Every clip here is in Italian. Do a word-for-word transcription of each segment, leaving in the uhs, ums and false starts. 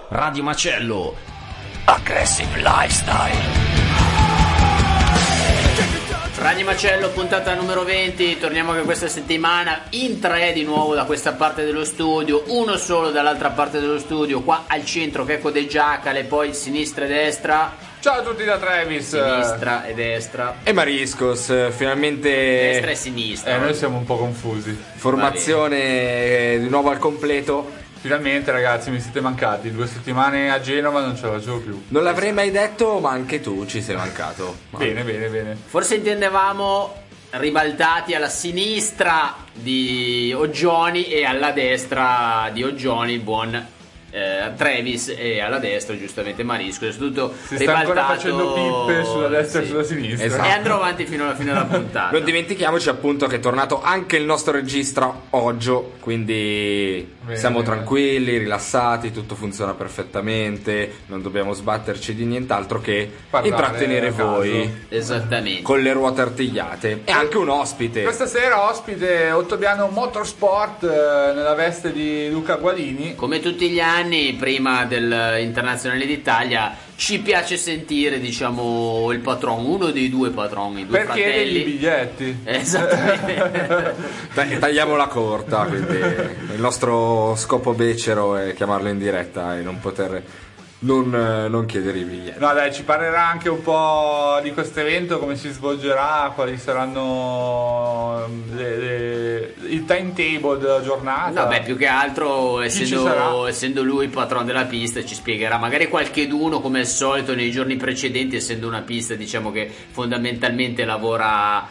Radio Macello, Aggressive Lifestyle. Radio Macello, puntata numero venti, torniamo anche questa settimana in tre di nuovo da questa parte dello studio, uno solo dall'altra parte dello studio, qua al centro Checco De Giacale, poi sinistra e destra. Ciao a tutti da Travis. Sinistra e destra. E Mariscos, finalmente. Destra e sinistra. Eh, noi siamo un po' confusi. Formazione di nuovo al completo. Finalmente ragazzi, mi siete mancati. Due settimane a Genova non ce la facevo più. Non l'avrei mai detto, ma anche tu ci sei mancato. Bene, bene, bene. Forse intendevamo ribaltati alla sinistra di Oggioni e alla destra di Oggioni il buon eh, Travis, e alla destra giustamente Marisco. È tutto si ribaltato, sta ancora facendo pippe sulla destra sì. e sulla sinistra, esatto. E andrò avanti fino alla fine della puntata. Non dimentichiamoci appunto che è tornato anche il nostro regista Oggio, quindi bene, siamo bene. tranquilli, rilassati, tutto funziona perfettamente, non dobbiamo sbatterci di nient'altro che parlare, intrattenere voi. Esattamente. Con le ruote artigliate. E anche un ospite. Questa sera ospite Ottobiano Motorsport eh, nella veste di Luca Gualini. Come tutti gli anni prima dell'Internazionale d'Italia ci piace sentire, diciamo, il patron, uno dei due patroni, due perché fratelli. i biglietti. Esattamente. Tagliamola corta, quindi il nostro scopo becero è chiamarlo in diretta e non poter non, non chiedere i biglietti. No dai, ci parlerà anche un po' di questo evento, come si svolgerà, quali saranno le, le, il timetable della giornata. No, beh, più che altro essendo, essendo lui il patron della pista ci spiegherà magari qualcheduno, come al solito nei giorni precedenti, essendo una pista diciamo che fondamentalmente lavora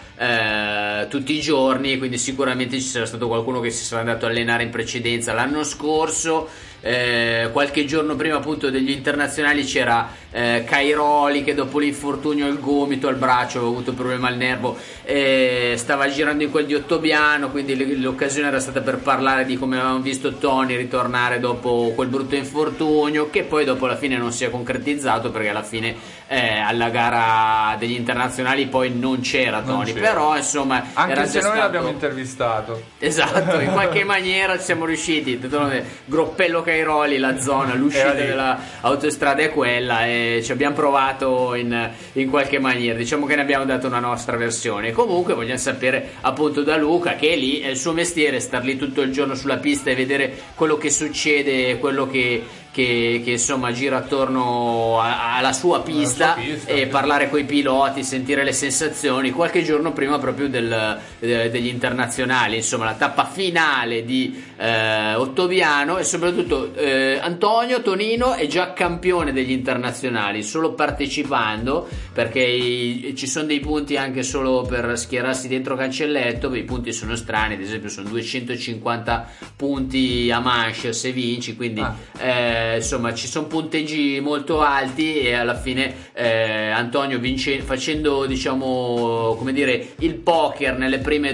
eh, tutti i giorni, quindi sicuramente ci sarà stato qualcuno che si sarà andato a allenare in precedenza l'anno scorso. Eh, qualche giorno prima appunto degli internazionali c'era eh, Cairoli che dopo l'infortunio al gomito, al braccio, aveva avuto problema al nervo, eh, stava girando in quel di Ottobiano, quindi l'occasione era stata per parlare di come avevamo visto Tony ritornare dopo quel brutto infortunio, che poi dopo alla fine non si è concretizzato, perché alla fine eh, alla gara degli internazionali poi non c'era Tony, non c'era. Però insomma anche era se già noi stato... l'abbiamo intervistato, esatto, in qualche maniera ci siamo riusciti. Groppello Cairoli, la zona, l'uscita dell'autostrada è quella, e ci abbiamo provato in, in qualche maniera, diciamo che ne abbiamo dato una nostra versione. Comunque vogliamo sapere appunto da Luca, che è lì, è il suo mestiere star lì tutto il giorno sulla pista e vedere quello che succede, quello che Che, che insomma gira attorno a, alla sua pista, sua pista e sì. parlare coi piloti, sentire le sensazioni qualche giorno prima proprio del, de, degli internazionali, insomma la tappa finale di eh, Ottobiano, e soprattutto eh, Antonio Tonino è già campione degli internazionali solo partecipando, perché i, ci sono dei punti anche solo per schierarsi dentro cancelletto. I punti sono strani, ad esempio sono duecentocinquanta punti a manche se vinci, quindi ah. eh, insomma ci sono punteggi molto alti, e alla fine eh, Antonio vince, facendo diciamo come dire il poker nelle prime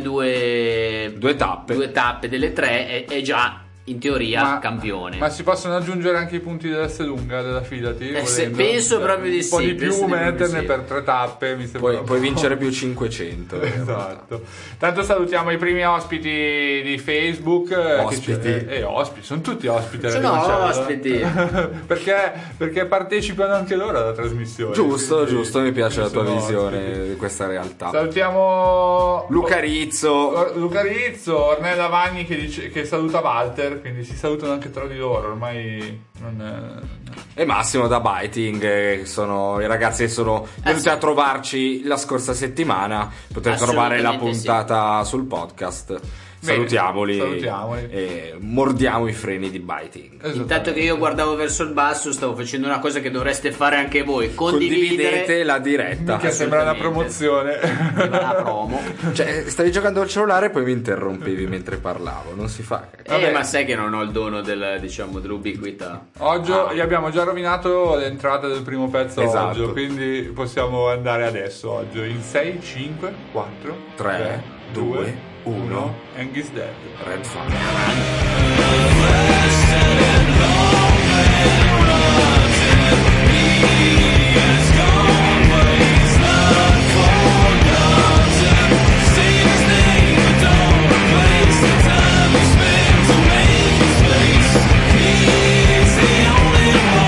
due due tappe, due tappe delle tre, è, è già in teoria ma, campione. Ma si possono aggiungere anche i punti dell'Esselunga, della Fidati? Eh, se, penso proprio di sì. Un po' di più, metterne sì. per tre tappe mi sembra. Puoi, puoi vincere più cinquecento. Esatto. Tanto salutiamo i primi ospiti di Facebook. Ospiti. Che e eh, ospiti, sono tutti ospiti. Sono ospiti. perché, perché partecipano anche loro alla trasmissione. Giusto, quindi, giusto, mi piace la tua visione ospiti. Di questa realtà. Salutiamo Luca Rizzo. Luca Rizzo, Ornella Vagni che, dice, che saluta Walter. Quindi si salutano anche tra di loro, ormai non è... E Massimo da Biting, che sono i ragazzi che sono venuti a trovarci la scorsa settimana. Potete trovare la puntata sì. sul podcast. Bene, salutiamoli, salutiamoli e mordiamo i freni di Biting. Intanto che io guardavo verso il basso, stavo facendo una cosa che dovreste fare anche voi: condividete la diretta. Che sembra una promozione, una promo. Cioè, stavi giocando al cellulare e poi mi interrompevi mentre parlavo. Non si fa. Eh, ma sai che non ho il dono del, diciamo, dell'ubiquità. Oggi ah. gli abbiamo già rovinato l'entrata del primo pezzo. Esatto. Oggi, quindi possiamo andare adesso. Oggi in sei, cinque, quattro, tre, due, uno. Angus Dead. Red Fire. He's the only one.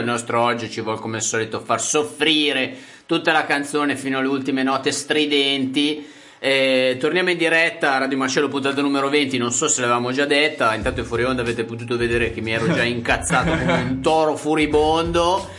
nostro oggi ci vuole come al solito far soffrire tutta la canzone fino alle ultime note stridenti. Eh, torniamo in diretta a Radio Marcello puntata numero venti, non so se l'avevamo già detta, intanto in fuori onda avete potuto vedere che mi ero già incazzato come un toro furibondo.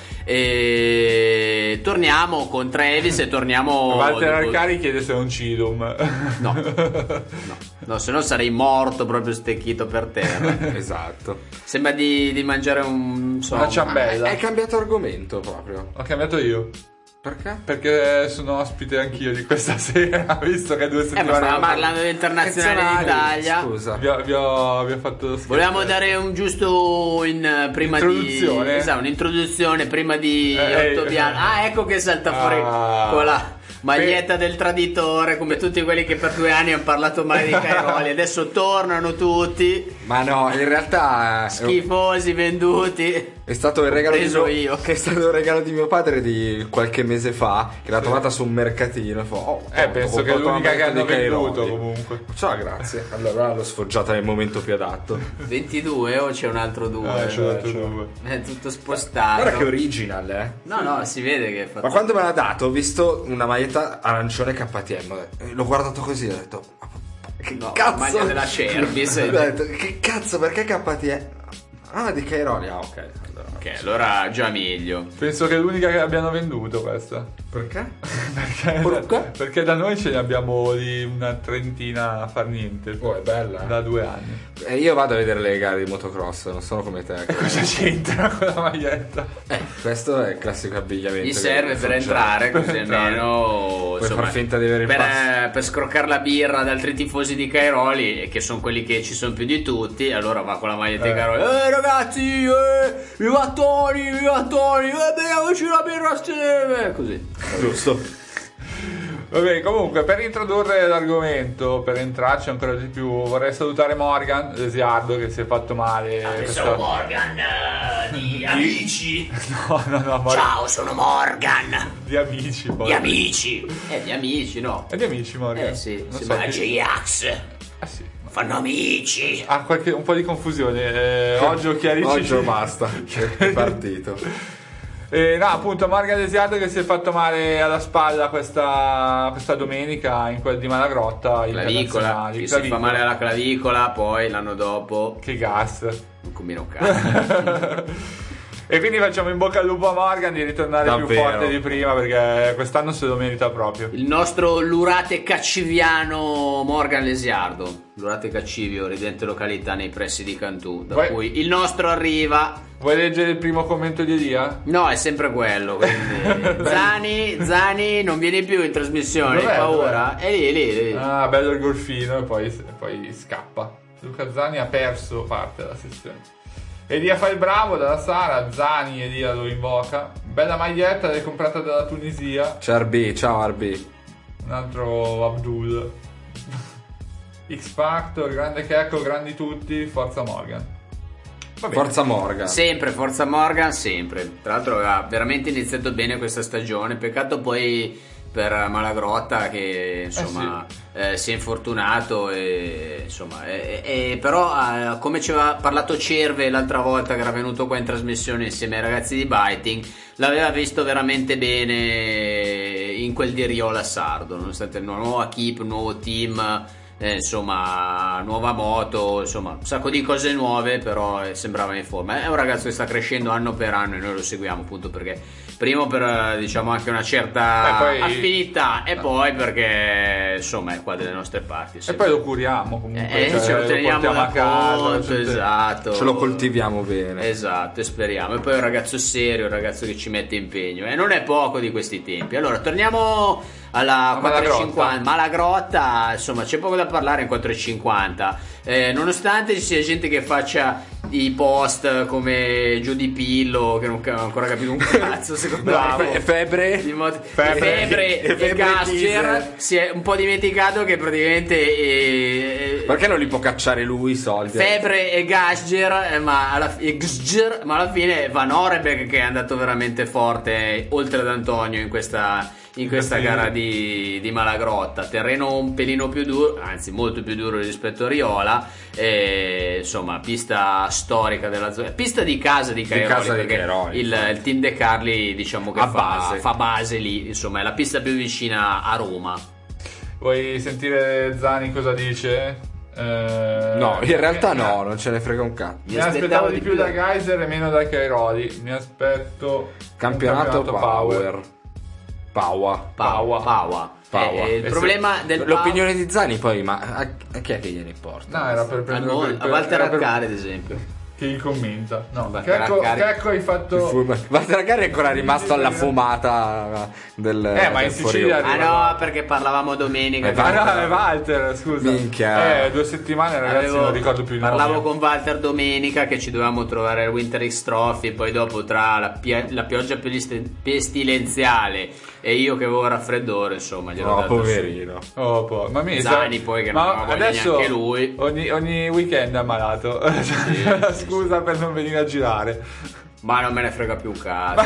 E torniamo con Travis e torniamo. Walter Arcari chiede se è un Cidum. No, no, no, se no sarei morto proprio stecchito per terra. Esatto. Sembra di, di mangiare un insomma, una ciambella. Hai cambiato argomento proprio. Ho cambiato io. Perché? Perché sono ospite anch'io di questa sera, visto che due settimane. Eh, ma stavamo parlando dell'internazionale d'Italia. Scusa. Vi ho, vi ho, vi ho fatto lo Volevamo dare un giusto in prima introduzione. di esatto, un'introduzione prima di eh, Ottobiano. eh, Ah, ecco che salta fuori ah, con la maglietta per... del traditore, come tutti quelli che per due anni hanno parlato male di Cairoli. Adesso tornano tutti. Ma no, in realtà schifosi, venduti. È stato il regalo di mio, io. Che è stato il regalo di mio padre di qualche mese fa, che l'ha sì. trovata su un mercatino. Oh, eh, penso che è l'unica che hanno venduto comunque. Ciao, grazie. Allora l'ho sfoggiata nel momento più adatto. ventidue o c'è un altro due? Ah, c'è un altro due. È tutto spostato. Guarda che original, eh. No, no, si vede che è fatto. Ma quando me l'ha dato, ho visto una maglietta arancione K T M. L'ho guardato così e ho detto: che no, cazzo? La maglia della Cerbis. Ho detto, che cazzo, perché K T M? Ah, di Cairoli, ah, ok. Ok, allora già meglio. Penso che è l'unica che abbiano venduto questa. Perché? perché, perché? Perché da noi ce ne abbiamo di una trentina a far niente. Oh, è bella. Da due anni. E io vado a vedere le gare di motocross, non sono come te. Cosa c'entra con la maglietta? Eh, questo è il classico abbigliamento. Gli serve per entrare, così almeno puoi far finta di avere il per, pass. per scroccare la birra ad altri tifosi di Cairoli, che sono quelli che ci sono più di tutti. Allora va con la maglietta di eh. Cairoli. Eh ragazzi, eh, viva Tony, viva Tony, eh, beviamoci la birra assieme. Così. Giusto. Vabbè, comunque per introdurre l'argomento, per entrarci ancora di più, vorrei salutare Morgan Lesiardo che si è fatto male. Ah, questa... sono Morgan uh, di Amici. No, no, no. Morgan... Ciao, sono Morgan. Di Amici. Poi. Di Amici. Eh, di Amici, no. È di Amici Morgan. Eh sì, non si so chiama chi... J-Ax. Ah sì. Fanno amici. Ah, qualche, un po' di confusione. Eh, oggi chiarisci. Oggi basta. È partito. Eh, no, appunto, Morgan Lesiardo che si è fatto male alla spalla questa, questa domenica in quel di Malagrotta. Clavicola. Chi si fa male alla clavicola, poi l'anno dopo. Che gas. Non combina un cazzo. E quindi facciamo in bocca al lupo a Morgan di ritornare Davvero. più forte di prima, perché quest'anno se lo merita proprio. Il nostro Lurate Cacciviano Morgan Lesiardo. Lurate Caccivio, ridente località nei pressi di Cantù, da Vuoi... cui il nostro arriva. Vuoi leggere il primo commento di Elia? No, è sempre quello. Quindi... Zani, Zani non vieni più in trasmissione, hai paura? È lì, è lì, è lì. Ah, bello il golfino e poi, e poi scappa. Luca Zani ha perso parte della sessione. Elia fa il bravo dalla Sara, Zani Elia lo invoca. Bella maglietta, l'hai comprata dalla Tunisia. C'è Arbi, ciao Arbi. Un altro Abdul. X Factor, grande Checco, grandi tutti, forza Morgan. Forza Morgan. Sempre, forza Morgan, sempre. Tra l'altro ha veramente iniziato bene questa stagione. Peccato poi per Malagrotta che insomma eh sì. eh, si è infortunato e insomma e, e, però eh, come ci aveva parlato Cerve l'altra volta che era venuto qua in trasmissione insieme ai ragazzi di Biting, l'aveva visto veramente bene in quel di Riola Sardo, nonostante una nuova equip, un nuovo team, eh, insomma nuova moto, insomma un sacco di cose nuove, però eh, sembrava in forma. È un ragazzo che sta crescendo anno per anno e noi lo seguiamo appunto perché primo per diciamo anche una certa poi, affinità e poi perché insomma è qua delle nostre parti. E poi lo curiamo comunque, eh, cioè, ce lo teniamo da a casa, conto, esatto. Ce lo coltiviamo bene. Esatto, e speriamo. E poi è un ragazzo serio, un ragazzo che ci mette impegno e non è poco di questi tempi. Allora, torniamo alla quattro e cinquanta. Malagrotta, insomma, c'è poco da parlare in quattro e cinquanta. Eh, nonostante ci sia gente che faccia i post come Gio Di Pillo che non ho ancora capito un cazzo secondo me. Febbre mod- Febbre, Febbre e Gascher si è un po' dimenticato che praticamente eh, Perché non li può cacciare lui i soldi? Febre e Gazger, ma alla, e Gzger, ma alla fine Van Orebeck che è andato veramente forte oltre ad Antonio in questa, in questa sì. gara di, di Malagrotta. Terreno un pelino più duro, anzi molto più duro rispetto a Riola, e, insomma pista storica della zona, pista di casa di Cairoli, di casa perché di Cairoli, il, il team De Carli diciamo che fa base. fa base lì, insomma è la pista più vicina a Roma. Vuoi sentire Zani cosa dice? Eh, no, in realtà no, non ce ne frega un cazzo. Mi, mi aspettavo di più da Geyser e meno da Cairoli. Mi aspetto campionato, campionato Power. Paua. Paua. Paua. Paua. Eh, il problema del l'opinione di Zani poi, ma a, a chi è che gliene importa? No, era per prendere a, a Walter Accari ad esempio. Che gli commenta. No, Checco, Checco hai fatto. Walter Accari è ancora rimasto alla fumata del. Eh, ma in Sicilia. Ah no, perché parlavamo domenica. Ah no, è Walter, scusa. Minchia. Eh, due settimane, ragazzi, Avevo, non ricordo più il nome. Parlavo con Walter domenica che ci dovevamo trovare il Winter X Trophy. Poi dopo, tra la, pia- la pioggia pestilenziale e io che avevo raffreddore, insomma, glielo oh, dato poverino. Oh, po'. Ma mi Zani poi che ma non aveva adesso neanche lui. Ogni, ogni weekend è ammalato. Sì, scusa per non venire a girare. Ma non me ne frega più un cazzo.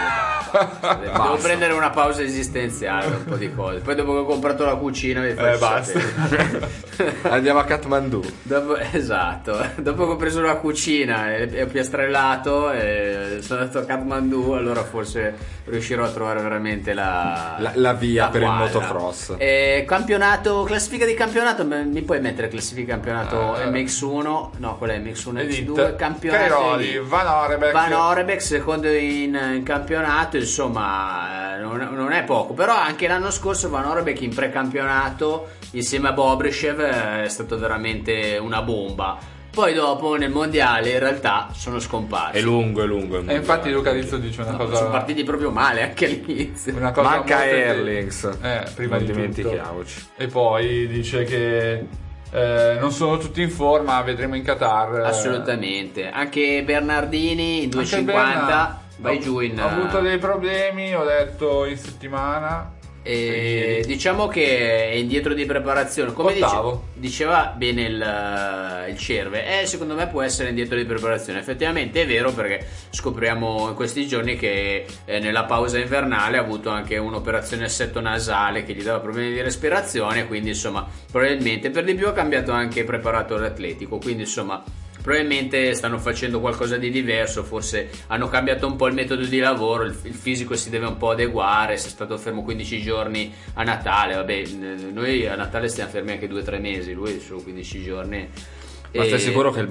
Devo basta. prendere una pausa esistenziale, un po' di cose. Poi dopo che ho comprato la cucina vi faccio eh, basta. Andiamo a Kathmandu. Dopo, esatto. Dopo che ho preso la cucina e, e ho piastrellato e sono andato a Kathmandu, allora forse riuscirò a trovare veramente la, la, la via la per quadra. il motocross. E campionato, classifica di campionato, mi puoi mettere classifica di campionato uh, M X uno? No, quella è M X uno M X due, campionato Cairoli, Van Orebeck. Van Orebeck secondo in, in campionato, insomma non, non è poco, però anche l'anno scorso Van Orebeck in precampionato insieme a Bobryshev è stato veramente una bomba. Poi dopo nel mondiale in realtà sono scomparsi. È lungo, è lungo. E infatti Luca Rizzo dice una no, cosa. Sono partiti proprio male anche all'inizio. Una cosa manca Erlings. Eh, prima non di dimentichiamoci. Tutto. E poi dice che eh, non sono tutti in forma, vedremo in Qatar. Assolutamente. Anche Bernardini in due cinquanta vai giù in. Ho avuto dei problemi, ho detto in settimana. E diciamo che è indietro di preparazione, come dice, diceva bene il, il Cerve, eh, secondo me può essere indietro di preparazione. Effettivamente è vero, perché scopriamo in questi giorni che eh, nella pausa invernale ha avuto anche un'operazione al setto nasale che gli dava problemi di respirazione, quindi insomma probabilmente per di più ha cambiato anche preparatore atletico, quindi insomma probabilmente stanno facendo qualcosa di diverso, forse hanno cambiato un po' il metodo di lavoro, il, il fisico si deve un po' adeguare, se è stato fermo quindici giorni a Natale, vabbè, noi a Natale stiamo fermi anche due o tre mesi, lui solo quindici giorni. Ma e... stai sicuro che il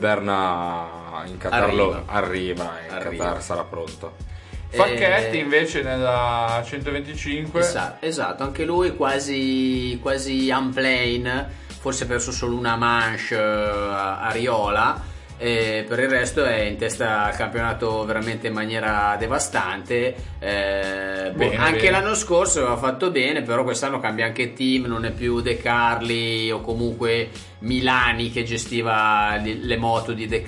Berna in Qatar arriva, lo arriva in arriva. Qatar sarà pronto? Facchetti invece nella centoventicinque. Esatto, esatto, anche lui quasi, quasi unplane, forse ha perso solo una manche a, a Riola. E per il resto è in testa al campionato veramente in maniera devastante. eh, bene, anche bene. L'anno scorso aveva fatto bene, però quest'anno cambia anche team, non è più De Carli o comunque Milani che gestiva le, le moto di De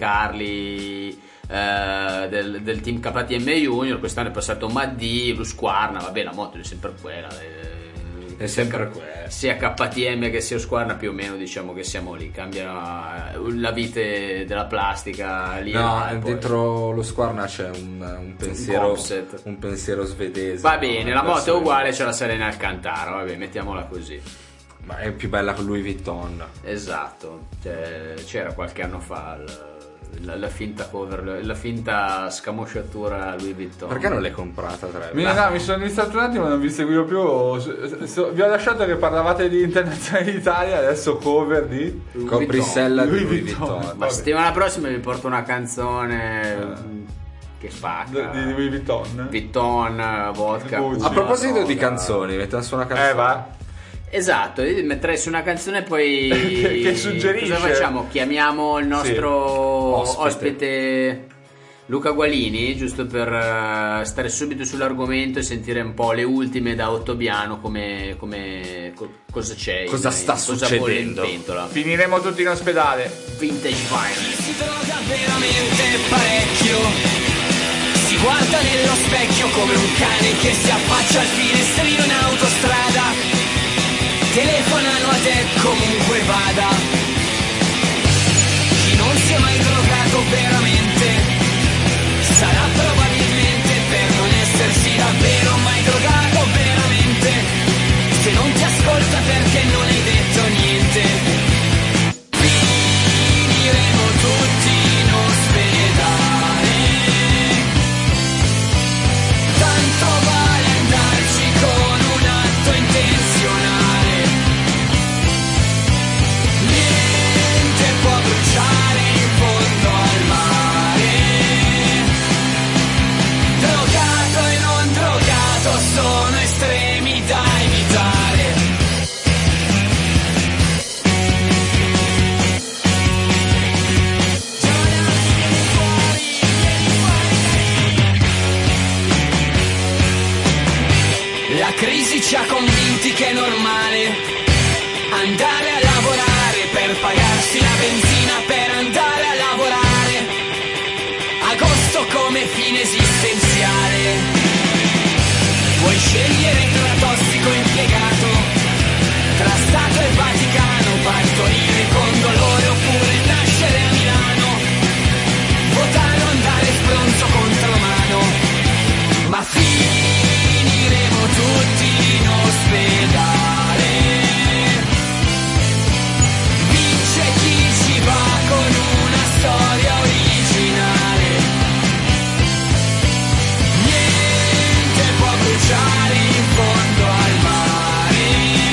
Carli eh, del, del team K T M Junior. Quest'anno è passato Maddi, Lusquarna, vabbè la moto è sempre quella, eh, è sempre quella, sia K T M che sia Husqvarna più o meno, diciamo che siamo lì, cambia la vite della plastica lì. No, dentro lo Husqvarna c'è un, un pensiero un, un pensiero svedese. Va bene, la moto è uguale, c'è la Serena Alcantara, vabbè, mettiamola così. Ma è più bella con Louis Vuitton. Esatto, cioè, c'era qualche anno fa il, La, la finta cover, la finta scamosciatura Louis Vuitton. Perché non l'hai comprata? Mi, no, mi sono distratto un attimo, non vi seguivo più. So, so, vi ho lasciato che parlavate di Internazionale d'Italia, adesso cover di Coprisella di Louis Vuitton. Vuitton. Ma settimana prossima vi porto una canzone eh. che spacca di Louis Vuitton. Vuitton, vodka. Gucci. A proposito no, di canzoni, mettiamo su una canzone. Eh va. Esatto, io metterei su una canzone e poi che suggerisce? Cosa facciamo? Chiamiamo il nostro sì. ospite. ospite Luca Gualini, giusto per uh, stare subito sull'argomento e sentire un po' le ultime da Ottobiano, come, come co- cosa c'è, cosa in, sta cosa succedendo. In pentola. Finiremo tutti in ospedale. Vintage Violence. Si droga veramente parecchio, si guarda nello specchio come un cane che si affaccia al finestrino in autostrada. Telefonano a te comunque vada, veramente, sarà probabilmente per non essersi davvero mai drogato veramente, se non ti ascolta perché non hai detto niente. Finiremo tutti in ospedale, tanto vale andarci con un atto intenzionale. Niente può bruciare in fondo al mare, drogato e non drogato sono estremi da evitare. La crisi ci ha convinti che è normale andare a lavorare per pagarsi la benzina per andare a lavorare. Agosto come fine esistenziale. Puoi scegliere tra tossico impiegato, tra Stato e Vaticano, partorire con dolore oppure nascere a Milano, votare o andare sbronzo contro mano. Ma finiremo tutti in ospedale. Vince chi ci va con una storia originale. Niente può bruciare in fondo al mare,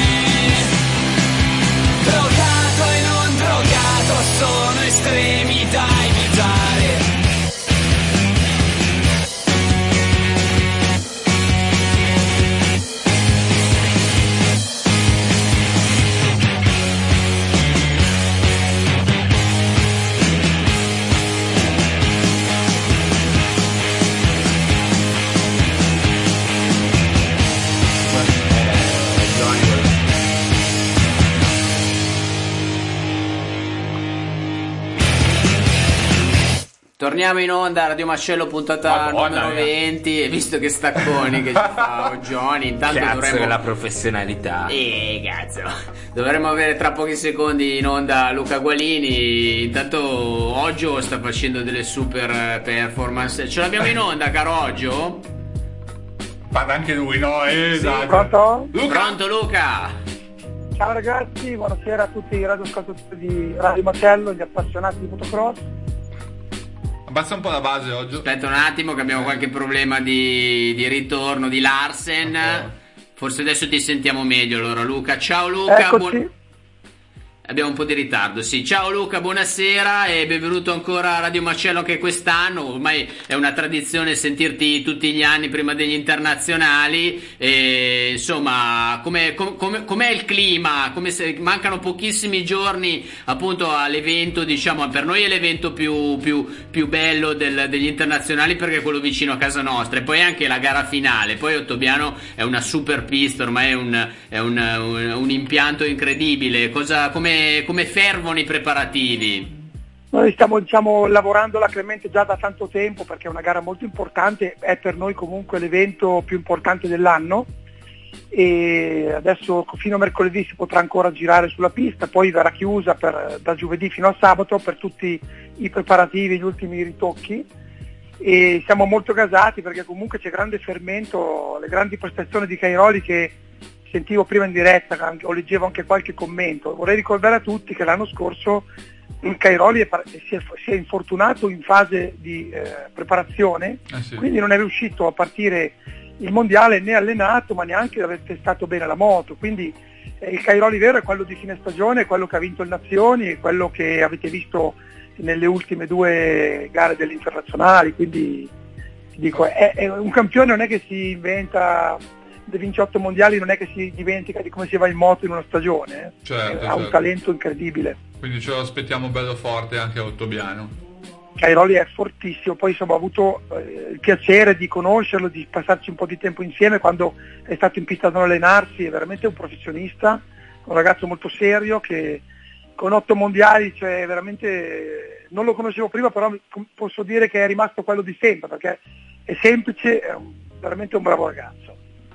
drogato e non drogato sono estremi da evitare. Torniamo in onda, Radio Mascello, puntata Madonna, numero venti. E visto che stacconi che ci fa Johnny, intanto Cazzo dovremmo della professionalità. Eh, cazzo. Dovremmo avere tra pochi secondi in onda Luca Gualini. Intanto Oggio sta facendo delle super performance. Ce l'abbiamo in onda, caro Oggio? Parla anche lui, no? Esatto. Sì, pronto? Luca? Pronto, Luca? Ciao ragazzi, buonasera a tutti i radioascoltatori di Radio Macello, gli appassionati di motocross. Abbassa un po' la base oggi. Aspetta un attimo che abbiamo qualche problema di, di ritorno di Larsen. Okay. Forse adesso ti sentiamo meglio allora, Luca. Ciao Luca. Eccoci. Buon... Abbiamo un po' di ritardo, sì. Ciao Luca, buonasera e benvenuto ancora a Radio Macello anche quest'anno. Ormai è una tradizione sentirti tutti gli anni prima degli internazionali. E, insomma, com'è, com, com'è il clima? Come se mancano pochissimi giorni appunto all'evento, diciamo, per noi è l'evento più, più, più bello del, degli internazionali perché è quello vicino a casa nostra. E poi anche la gara finale. Poi Ottobiano è una super pista, ormai è un, è un, un, un impianto incredibile. Cosa, come Come fervono i preparativi? Noi stiamo diciamo, lavorando alacremente già da tanto tempo perché è una gara molto importante, è per noi comunque l'evento più importante dell'anno e adesso fino a mercoledì si potrà ancora girare sulla pista, poi verrà chiusa per, da giovedì fino a sabato per tutti i preparativi, gli ultimi ritocchi e siamo molto gasati perché comunque c'è grande fermento, le grandi prestazioni di Cairoli che sentivo prima in diretta o leggevo anche qualche commento. Vorrei ricordare a tutti che l'anno scorso Cairoli è, si, è, si è infortunato in fase di eh, preparazione, eh sì. Quindi non è riuscito a partire il mondiale né allenato ma neanche ad aver testato bene la moto, quindi eh, il Cairoli vero è quello di fine stagione, è quello che ha vinto il Nazioni, è quello che avete visto nelle ultime due gare delle internazionali, quindi dico, è, è un campione non è che si inventa, vince otto mondiali, non è che si dimentica di come si va in moto in una stagione, eh. certo, ha certo. un talento incredibile. Quindi ce lo aspettiamo bello forte anche a Ottobiano. Cairoli è fortissimo, poi insomma ho avuto eh, il piacere di conoscerlo, di passarci un po' di tempo insieme quando è stato in pista ad allenarsi, è veramente un professionista, un ragazzo molto serio che con otto mondiali, cioè veramente non lo conoscevo prima, però posso dire che è rimasto quello di sempre perché è semplice, è un, veramente un bravo ragazzo.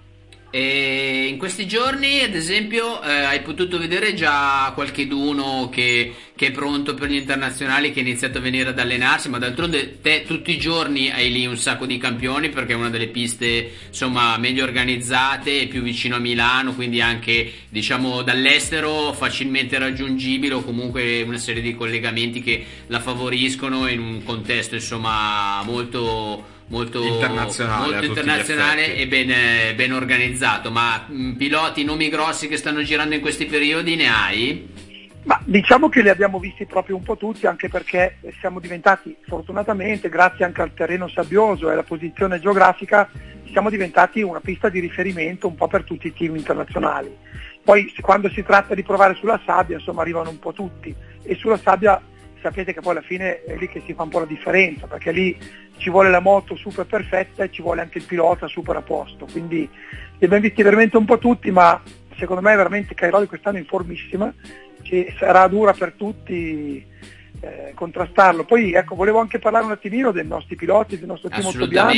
E in questi giorni, ad esempio, eh, hai potuto vedere già qualcheduno che, che è pronto per gli internazionali, che ha iniziato a venire ad allenarsi, ma d'altronde te tutti i giorni hai lì un sacco di campioni, perché è una delle piste insomma meglio organizzate e più vicino a Milano, quindi anche diciamo dall'estero facilmente raggiungibile, o comunque una serie di collegamenti che la favoriscono in un contesto insomma molto molto internazionale, molto internazionale e ben, ben organizzato. Ma mh, piloti, nomi grossi che stanno girando in questi periodi ne hai? Ma diciamo che li abbiamo visti proprio un po' tutti, anche perché siamo diventati, fortunatamente, grazie anche al terreno sabbioso e alla posizione geografica, siamo diventati una pista di riferimento un po' per tutti i team internazionali. Poi quando si tratta di provare sulla sabbia, insomma, arrivano un po' tutti, e sulla sabbia sapete che poi alla fine è lì che si fa un po' la differenza, perché lì ci vuole la moto super perfetta e ci vuole anche il pilota super a posto, quindi li abbiamo visti veramente un po' tutti, ma secondo me veramente Cairoli quest'anno è in formissima, che sarà dura per tutti eh, contrastarlo. Poi ecco, volevo anche parlare un attimino dei nostri piloti, del nostro team ottobiano,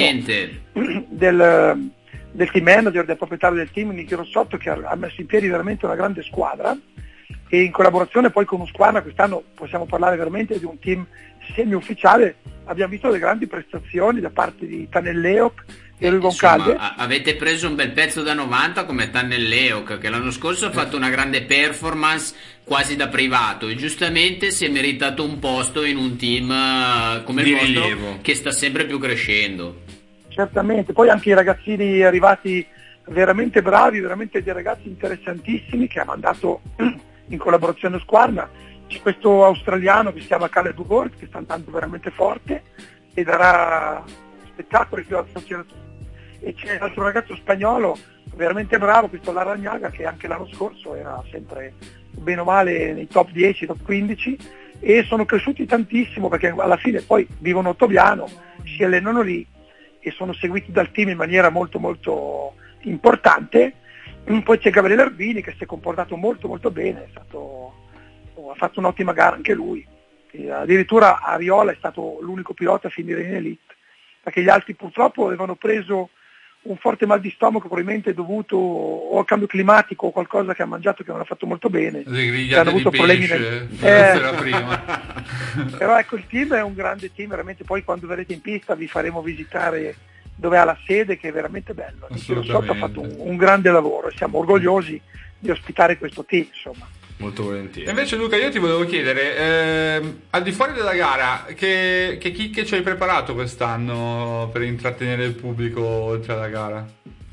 del, del team manager, del proprietario del team Nicky Rossotto, che ha messo in piedi veramente una grande squadra, e in collaborazione poi con Husqvarna quest'anno possiamo parlare veramente di un team semi-ufficiale. Abbiamo visto delle grandi prestazioni da parte di Tanelleoc e Rui Goncalves. Avete preso un bel pezzo da novanta come Tanelleoc, che l'anno scorso ha fatto una grande performance quasi da privato e giustamente si è meritato un posto in un team come il vostro, rilievo, che sta sempre più crescendo. Certamente, poi anche i ragazzini arrivati veramente bravi, veramente dei ragazzi interessantissimi che ha mandato in collaborazione Husqvarna. C'è questo australiano che si chiama Caleb Bugort, che sta andando veramente forte e darà spettacoli più associazioni. E c'è l'altro ragazzo spagnolo veramente bravo, questo Larragnaga, che anche l'anno scorso era sempre bene o male nei top dieci, top quindici, e sono cresciuti tantissimo perché alla fine poi vivono a Ottobiano, si allenano lì e sono seguiti dal team in maniera molto molto importante. Poi c'è Gabriele Arbini che si è comportato molto molto bene, è stato, ha fatto un'ottima gara anche lui, e addirittura Ariola è stato l'unico pilota a finire in elite, perché gli altri purtroppo avevano preso un forte mal di stomaco, probabilmente dovuto o al cambio climatico o qualcosa che ha mangiato che non ha fatto molto bene, che hanno avuto problemi nel... eh, prima. Però ecco, il team è un grande team, veramente. Poi quando verrete in pista vi faremo visitare dove ha la sede, che è veramente bello. Nicky Rossotto ha fatto un, un grande lavoro e siamo orgogliosi di ospitare questo team, insomma. Molto volentieri. E invece Luca, io ti volevo chiedere, eh, al di fuori della gara, che, che chicche ci hai preparato quest'anno per intrattenere il pubblico oltre alla gara?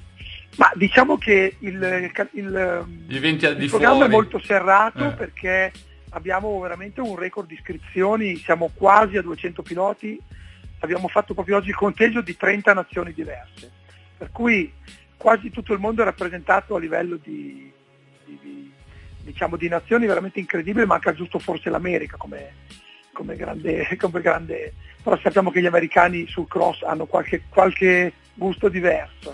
Ma diciamo che il, il, Gli eventi al di il programma fuori. è molto serrato, eh. perché abbiamo veramente un record di iscrizioni, siamo quasi a duecento piloti, abbiamo fatto proprio oggi il conteggio di trenta nazioni diverse, per cui quasi tutto il mondo è rappresentato a livello di, di, di, diciamo, di nazioni veramente incredibile. Manca giusto forse l'America come, come, grande, come grande, però sappiamo che gli americani sul cross hanno qualche, qualche gusto diverso.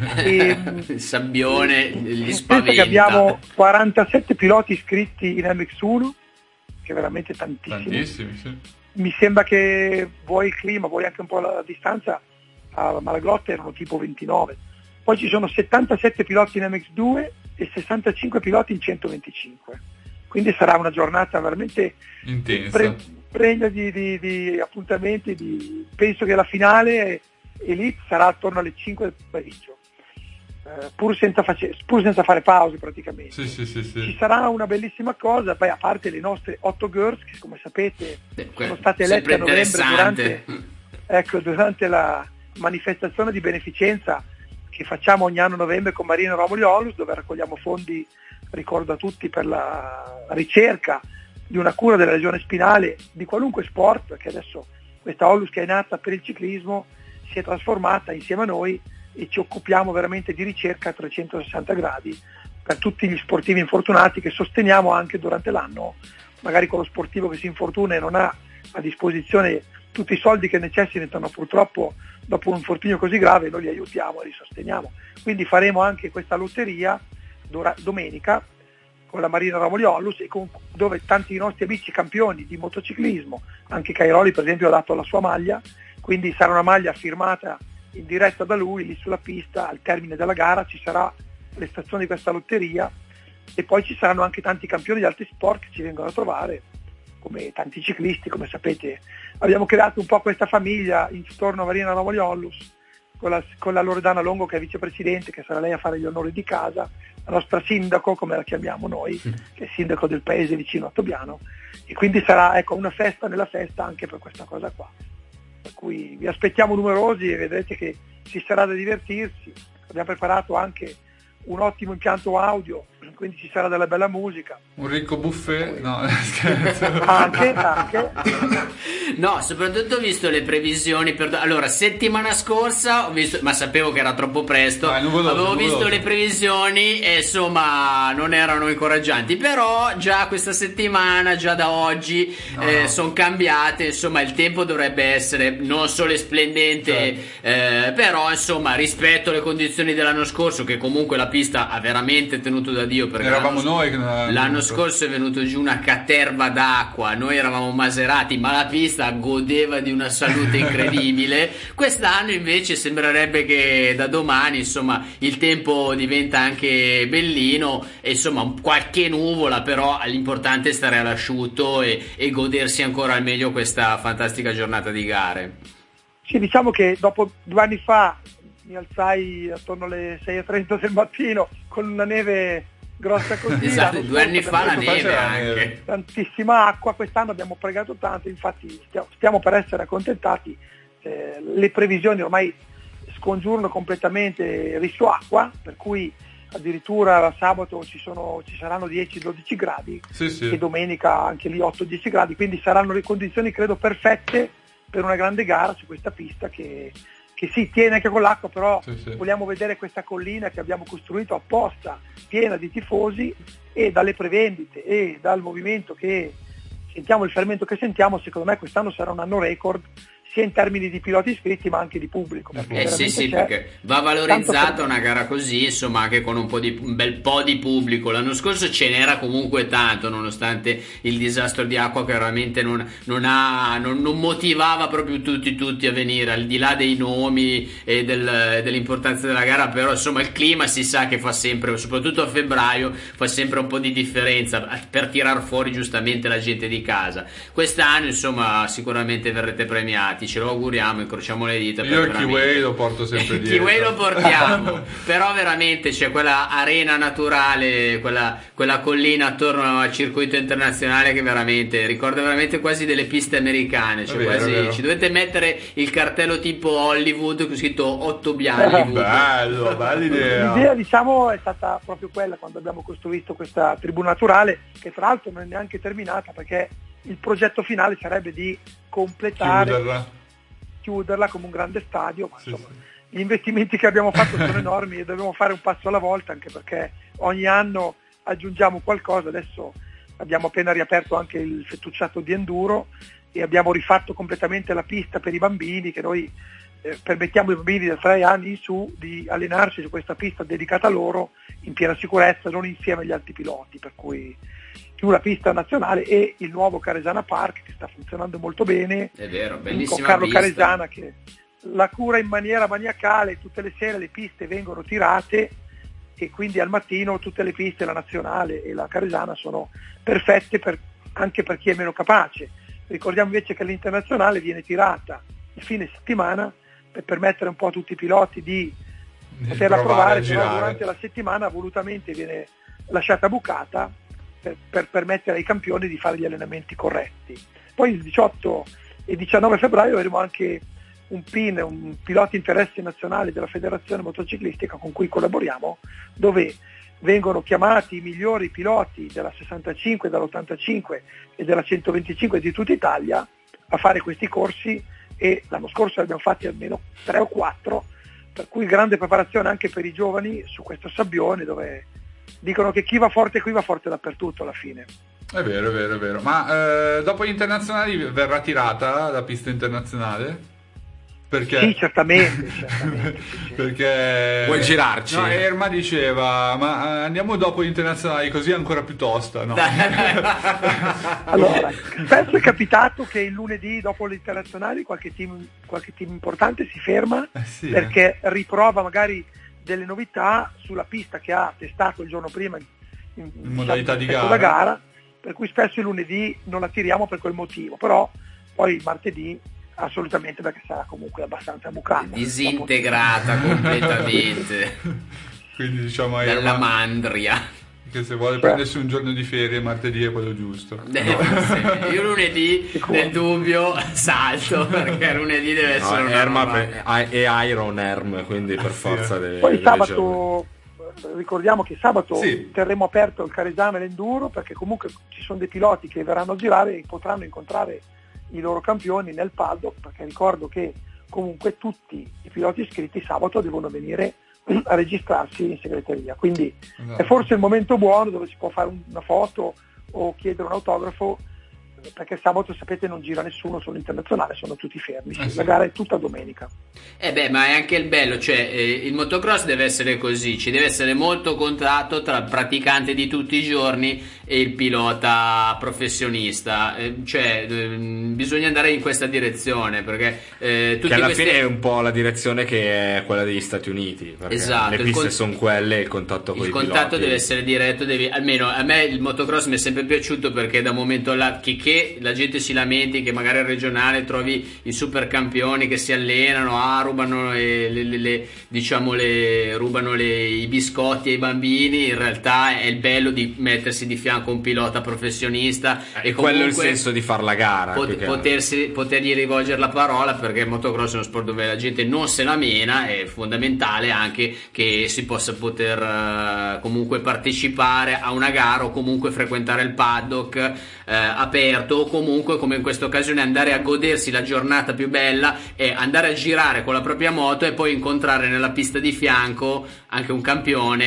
E, il sabbione gli spaventa. Che abbiamo quarantasette piloti iscritti in M X uno, che è veramente tantissimo. Tantissimi, sì. Mi sembra che vuoi il clima, vuoi anche un po' la distanza, a Malaglotte erano tipo ventinove. Poi ci sono settantasette piloti in M X due e sessantacinque piloti in centoventicinque. Quindi sarà una giornata veramente intensa, pre- pregna di, di, di appuntamenti. Di, penso che la finale Elite sarà attorno alle cinque del pomeriggio. Uh, pur, senza face- pur senza fare pause praticamente. Sì, sì, sì, sì. Ci sarà una bellissima cosa, poi a parte le nostre otto girls che come sapete Beh, sono state elette a novembre durante, mm. ecco, durante la manifestazione di beneficenza che facciamo ogni anno a novembre con Marina Romoli Onlus, dove raccogliamo fondi, ricordo a tutti, per la ricerca di una cura della lesione spinale di qualunque sport, perché adesso questa Onlus che è nata per il ciclismo si è trasformata insieme a noi e ci occupiamo veramente di ricerca a trecentosessanta gradi per tutti gli sportivi infortunati, che sosteniamo anche durante l'anno, magari con lo sportivo che si infortuna e non ha a disposizione tutti i soldi che necessitano purtroppo dopo un infortunio così grave, noi li aiutiamo e li sosteniamo. Quindi faremo anche questa lotteria dora- domenica con la Marina Romoli Onlus, e con, dove tanti nostri amici campioni di motociclismo, anche Cairoli per esempio ha dato la sua maglia, quindi sarà una maglia firmata in diretta da lui lì sulla pista. Al termine della gara ci sarà le stazioni di questa lotteria, e poi ci saranno anche tanti campioni di altri sport che ci vengono a trovare, come tanti ciclisti. Come sapete abbiamo creato un po' questa famiglia intorno a Marina Ravoliolus, con la, con la Loredana Longo che è vicepresidente, che sarà lei a fare gli onori di casa, la nostra sindaco, come la chiamiamo noi, che è sindaco del paese vicino a Tobbiano, e quindi sarà, ecco, una festa nella festa anche per questa cosa qua, per cui vi aspettiamo numerosi e vedrete che ci sarà da divertirsi. Abbiamo preparato anche un ottimo impianto audio, quindi ci sarà della bella musica. Un ricco buffet? No, scherzo. Anche, anche. No, soprattutto ho visto le previsioni per... Allora, settimana scorsa ho visto, ma sapevo che era troppo presto, ah, nuvoloso, avevo nuvoloso. visto le previsioni e insomma non erano incoraggianti, però già questa settimana, già da oggi no, eh, no. sono cambiate, insomma il tempo dovrebbe essere non solo splendente, certo. eh, però insomma rispetto alle condizioni dell'anno scorso, che comunque la pista ha veramente tenuto da Dio, perché eravamo l'anno, noi che non l'anno scorso è venuto giù una caterva d'acqua, noi eravamo maserati, ma la pista godeva di una salute incredibile. Quest'anno invece sembrerebbe che da domani insomma il tempo diventa anche bellino e insomma qualche nuvola, però l'importante è stare all'asciutto e, e godersi ancora al meglio questa fantastica giornata di gare. Sì, diciamo che dopo due anni fa mi alzai attorno alle sei e trenta del mattino con una neve grossa così. Esatto, due anni fa la neve anche. Tantissima acqua, quest'anno abbiamo pregato tanto, infatti stiamo, stiamo per essere accontentati. Eh, le previsioni ormai scongiurano completamente rischio acqua, per cui addirittura sabato ci, sono, ci saranno dieci dodici gradi, sì, sì. e domenica anche lì otto dieci gradi, quindi saranno le condizioni credo perfette per una grande gara su questa pista che che si tiene anche con l'acqua, però sì, sì. vogliamo vedere questa collina che abbiamo costruito apposta, piena di tifosi, e dalle prevendite e dal movimento che sentiamo, il fermento che sentiamo, secondo me quest'anno sarà un anno record, sia in termini di piloti iscritti ma anche di pubblico. Eh sì sì, perché va valorizzata una gara così, insomma, anche con un po' di un bel po' di pubblico. L'anno scorso ce n'era comunque tanto, nonostante il disastro di acqua che veramente non, non ha non, non motivava proprio tutti tutti a venire, al di là dei nomi e del, dell'importanza della gara, però insomma il clima si sa che fa sempre, soprattutto a febbraio, fa sempre un po' di differenza per tirar fuori giustamente la gente di casa. Quest'anno insomma sicuramente verrete premiati, ce lo auguriamo, incrociamo le dita. Io il Kiway lo porto sempre dietro. Il Kiway lo portiamo, però veramente c'è quella arena naturale, quella, quella collina attorno al circuito internazionale che veramente ricorda veramente quasi delle piste americane, cioè vero, quasi ci dovete mettere il cartello tipo Hollywood con scritto otto bianchi. Bello, bella idea. L'idea diciamo è stata proprio quella quando abbiamo costruito questa tribuna naturale, che tra l'altro non è neanche terminata, perché il progetto finale sarebbe di completare, chiuderla, chiuderla come un grande stadio, ma sì, insomma sì. gli investimenti che abbiamo fatto sono enormi e dobbiamo fare un passo alla volta, anche perché ogni anno aggiungiamo qualcosa. Adesso abbiamo appena riaperto anche il fettucciato di enduro e abbiamo rifatto completamente la pista per i bambini, che noi eh, permettiamo ai bambini da tre anni in su di allenarsi su questa pista dedicata a loro in piena sicurezza, non insieme agli altri piloti, per cui più la pista nazionale e il nuovo Caresana Park che sta funzionando molto bene. È vero, bellissima con Carlo pista. Caresana che la cura in maniera maniacale, tutte le sere le piste vengono tirate e quindi al mattino tutte le piste, la nazionale e la Caresana, sono perfette per, anche per chi è meno capace. Ricordiamo invece che l'internazionale viene tirata il fine settimana per permettere un po' a tutti i piloti di, di poterla provare, però durante la settimana volutamente viene lasciata bucata per, per permettere ai campioni di fare gli allenamenti corretti. Poi il diciotto e diciannove febbraio avremo anche un P I N, un pilota interesse nazionale della Federazione Motociclistica con cui collaboriamo, dove vengono chiamati i migliori piloti della sessantacinque, dell'ottantacinque e della centoventicinque di tutta Italia a fare questi corsi, e l'anno scorso ne abbiamo fatti almeno tre o quattro, per cui grande preparazione anche per i giovani su questo sabbione, dove dicono che chi va forte qui va forte dappertutto alla fine. È vero, è vero, è vero. Ma eh, dopo gli internazionali verrà tirata la pista internazionale? Perché? Sì, certamente, certamente sì, sì. Perché vuoi girarci? No, Erma diceva ma andiamo dopo gli internazionali così è ancora più tosta, no? Allora, spesso è capitato che il lunedì dopo gli internazionali qualche team, qualche team importante si ferma, eh sì, perché eh. riprova magari delle novità sulla pista che ha testato il giorno prima in, in, in modalità di gara. gara. gara, per cui spesso il lunedì non la tiriamo per quel motivo, però poi il martedì assolutamente, perché sarà comunque abbastanza bucata, disintegrata completamente. Quindi diciamo dalla mandria, che se vuole prendersi un giorno di ferie martedì è quello giusto. Eh, sì. Io lunedì nel dubbio salto, perché lunedì deve essere no, una Erma roba... e Iron Erm, quindi per forza sì. deve, poi deve sabato leggere. Ricordiamo che sabato sì. terremo aperto il Caresame e l'Enduro, perché comunque ci sono dei piloti che verranno a girare e potranno incontrare i loro campioni nel paddock, perché ricordo che comunque tutti i piloti iscritti sabato devono venire a registrarsi in segreteria, quindi no. è forse il momento buono dove si può fare una foto o chiedere un autografo, perché sabato sapete non gira nessuno sull'internazionale, sono tutti fermi, eh sì. la gara è tutta domenica. Eh beh, ma è anche il bello, cioè eh, il motocross deve essere così, ci deve essere molto contatto tra il praticante di tutti i giorni e il pilota professionista, eh, cioè eh, bisogna andare in questa direzione, perché eh, tutti che alla questi... fine è un po' la direzione che è quella degli Stati Uniti, perché esatto, le piste con... sono quelle, il contatto con il i piloti. Il contatto deve essere diretto, devi... almeno a me il motocross mi è sempre piaciuto, perché da un momento là che, che la gente si lamenti che magari al regionale trovi i super campioni che si allenano, ah, rubano le, le, le, le diciamo le rubano le, i biscotti ai bambini, in realtà è il bello di mettersi di fianco a un pilota professionista eh, e quello è il senso di far la gara, pot- potersi, potergli rivolgere la parola, perché il motocross è uno sport dove la gente non se la mena, è fondamentale anche che si possa poter uh, comunque partecipare a una gara o comunque frequentare il paddock uh, aperto, o comunque come in questa occasione andare a godersi la giornata più bella e andare a girare con la propria moto e poi incontrare nella pista di fianco anche un campione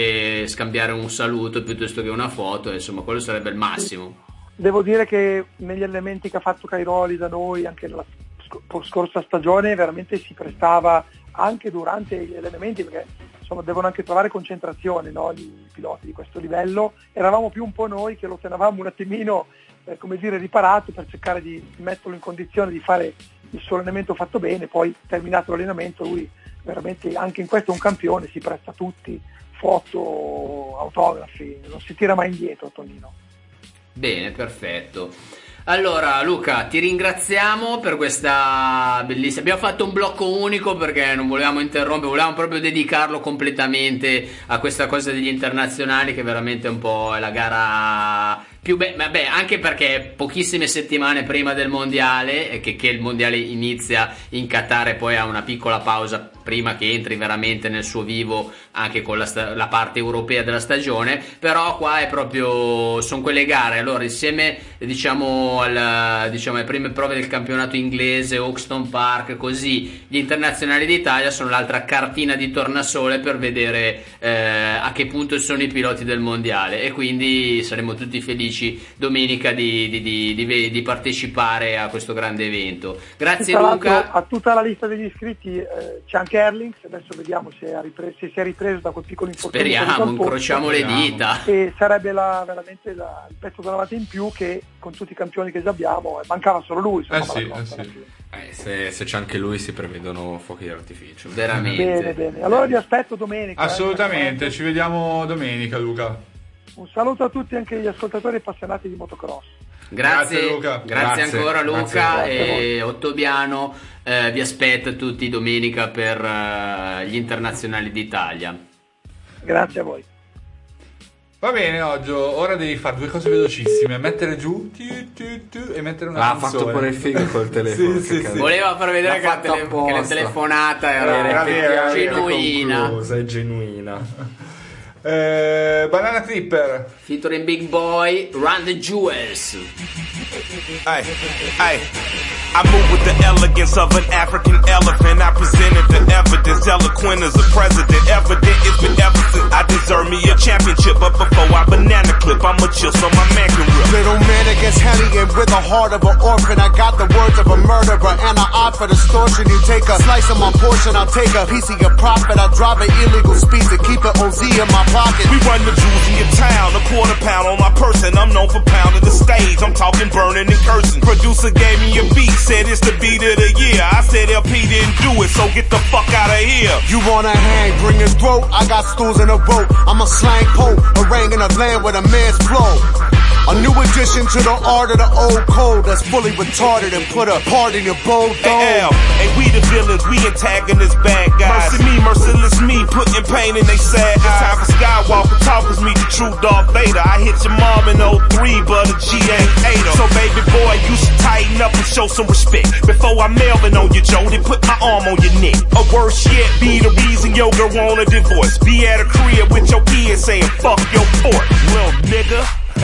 e scambiare un saluto piuttosto che una foto, insomma quello sarebbe il massimo. Devo dire che negli allenamenti che ha fatto Cairoli da noi anche nella scorsa stagione veramente si prestava anche durante gli allenamenti, perché insomma devono anche trovare concentrazione, no, i piloti di questo livello. Eravamo più un po' noi che lo tenevamo un attimino eh, come dire riparato, per cercare di metterlo in condizione di fare il suo allenamento fatto bene. Poi terminato l'allenamento lui veramente anche in questo è un campione, si presta a tutti, foto, autografi, non si tira mai indietro Tonino. Bene, perfetto. Allora Luca, ti ringraziamo per questa bellissima, abbiamo fatto un blocco unico perché non volevamo interrompere, volevamo proprio dedicarlo completamente a questa cosa degli internazionali, che veramente è un po' la gara più be- vabbè, anche perché pochissime settimane prima del mondiale, che, che il mondiale inizia in Qatar e poi ha una piccola pausa prima che entri veramente nel suo vivo anche con la, sta- la parte europea della stagione, però qua è proprio, sono quelle gare, allora insieme diciamo, al, diciamo alle prime prove del campionato inglese, Hoxton Park, così gli internazionali d'Italia sono l'altra cartina di tornasole per vedere eh, a che punto sono i piloti del mondiale, e quindi saremo tutti felici domenica di, di, di, di, di partecipare a questo grande evento. Grazie Tra Luca. A tutta la lista degli iscritti eh, c'è anche Erlings, adesso vediamo se, ha ripreso, se si è ripreso da quel piccolo infortunio. Speriamo, incrociamo le dita. E sarebbe la, veramente la, il pezzo davanti in più, che con tutti i campioni che già abbiamo mancava solo lui. Eh sì, eh sì. Eh, se, se c'è anche lui si prevedono fuochi d'artificio. Veramente. Bene, bene. Allora vi aspetto domenica. Assolutamente, eh, ci vediamo domenica Luca. Un saluto a tutti, anche gli ascoltatori appassionati di motocross. Grazie, grazie Luca. Grazie, grazie ancora Luca. Grazie. E Ottobiano eh, vi aspetta tutti domenica per uh, gli internazionali d'Italia. Grazie a voi. Va bene, oggi ora devi fare due cose velocissime: mettere giù tu, tu, tu, e mettere una ah, canzone. Ha fatto pure il figo col telefono. sì, sì, sì. Voleva far vedere che la, tele- che la telefonata era, era, era genuina. È genuina. Eh, Banana Clipper featuring Big Boy, Run the Jewels. Hey, hey. I move with the elegance of an African elephant. I presented the evidence, eloquent as a president. Evident it's been ever since I deserve me a championship. But before I banana clip, I'ma chill so my man can rip. Little man against Hellion with the heart of an orphan. I got the words of a murderer and an eye for distortion. You take a slice of my portion, I'll take a piece of your profit. I drive an illegal speed to keep it O Z in my pocket. We run the jewels in your town, a quarter pound on my person. I'm known for pounding the stage, I'm talking burning and cursing. Producer gave me a beat, said it's the beat of the year. I said L P didn't do it, so get the fuck out of here. You wanna hang, bring your throat, I got stools and a rope. I'm a slang pope, haranguing a land with a man's flow. A new addition to the art of the old code that's fully retarded and put a part in your bold dome. Hey, L, hey, we the villains, we antagonists, bad guys. Mercy me, merciless me, putting pain in they sad eyes. It's time for Skywalker, talkers meet the true Darth Vader. I hit your mom in oh three, but a G ain't ate her. So baby boy, you should tighten up and show some respect. Before I Melvin on you, Joe, then put my arm on your neck. Or worse yet, be the reason your girl want a divorce. Be at a crib with your kids saying, fuck your fort, little nigga.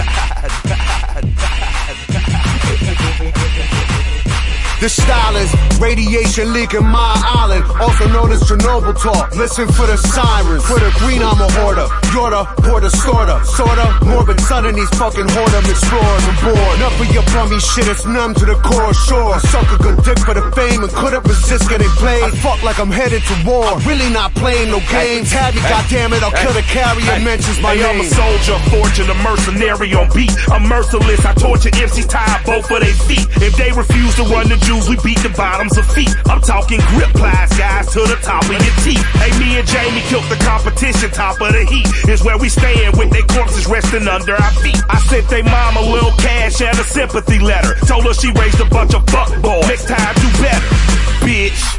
The style is radiation leaking my island, also known as Chernobyl talk. Listen for the sirens, for the green I'm a hoarder. You're the porter, sorta, sorta. Morbid sun in these fucking whoredom explorers on board. Enough of your bummy shit, it's numb to the core. Sure, suck a good dick for the fame and couldn't resist getting played. I fuck like I'm headed to war, I'm really not playing no games. Tab me, goddammit, I'll kill the carrier, mentions my hey, name. I'm a soldier, fortune, a mercenary on beat. I'm merciless, I torture M Cs, tie both of their feet. If they refuse to run the Jews, we beat the bottoms of feet. I'm talking grip plies, guys, to the top of your teeth. Hey, me and Jamie killed the competition, top of the heat is where we stand with they corpses resting under our feet. I sent they mom a little cash and a sympathy letter. Told her she raised a bunch of fuck boys. Next time do better, bitch.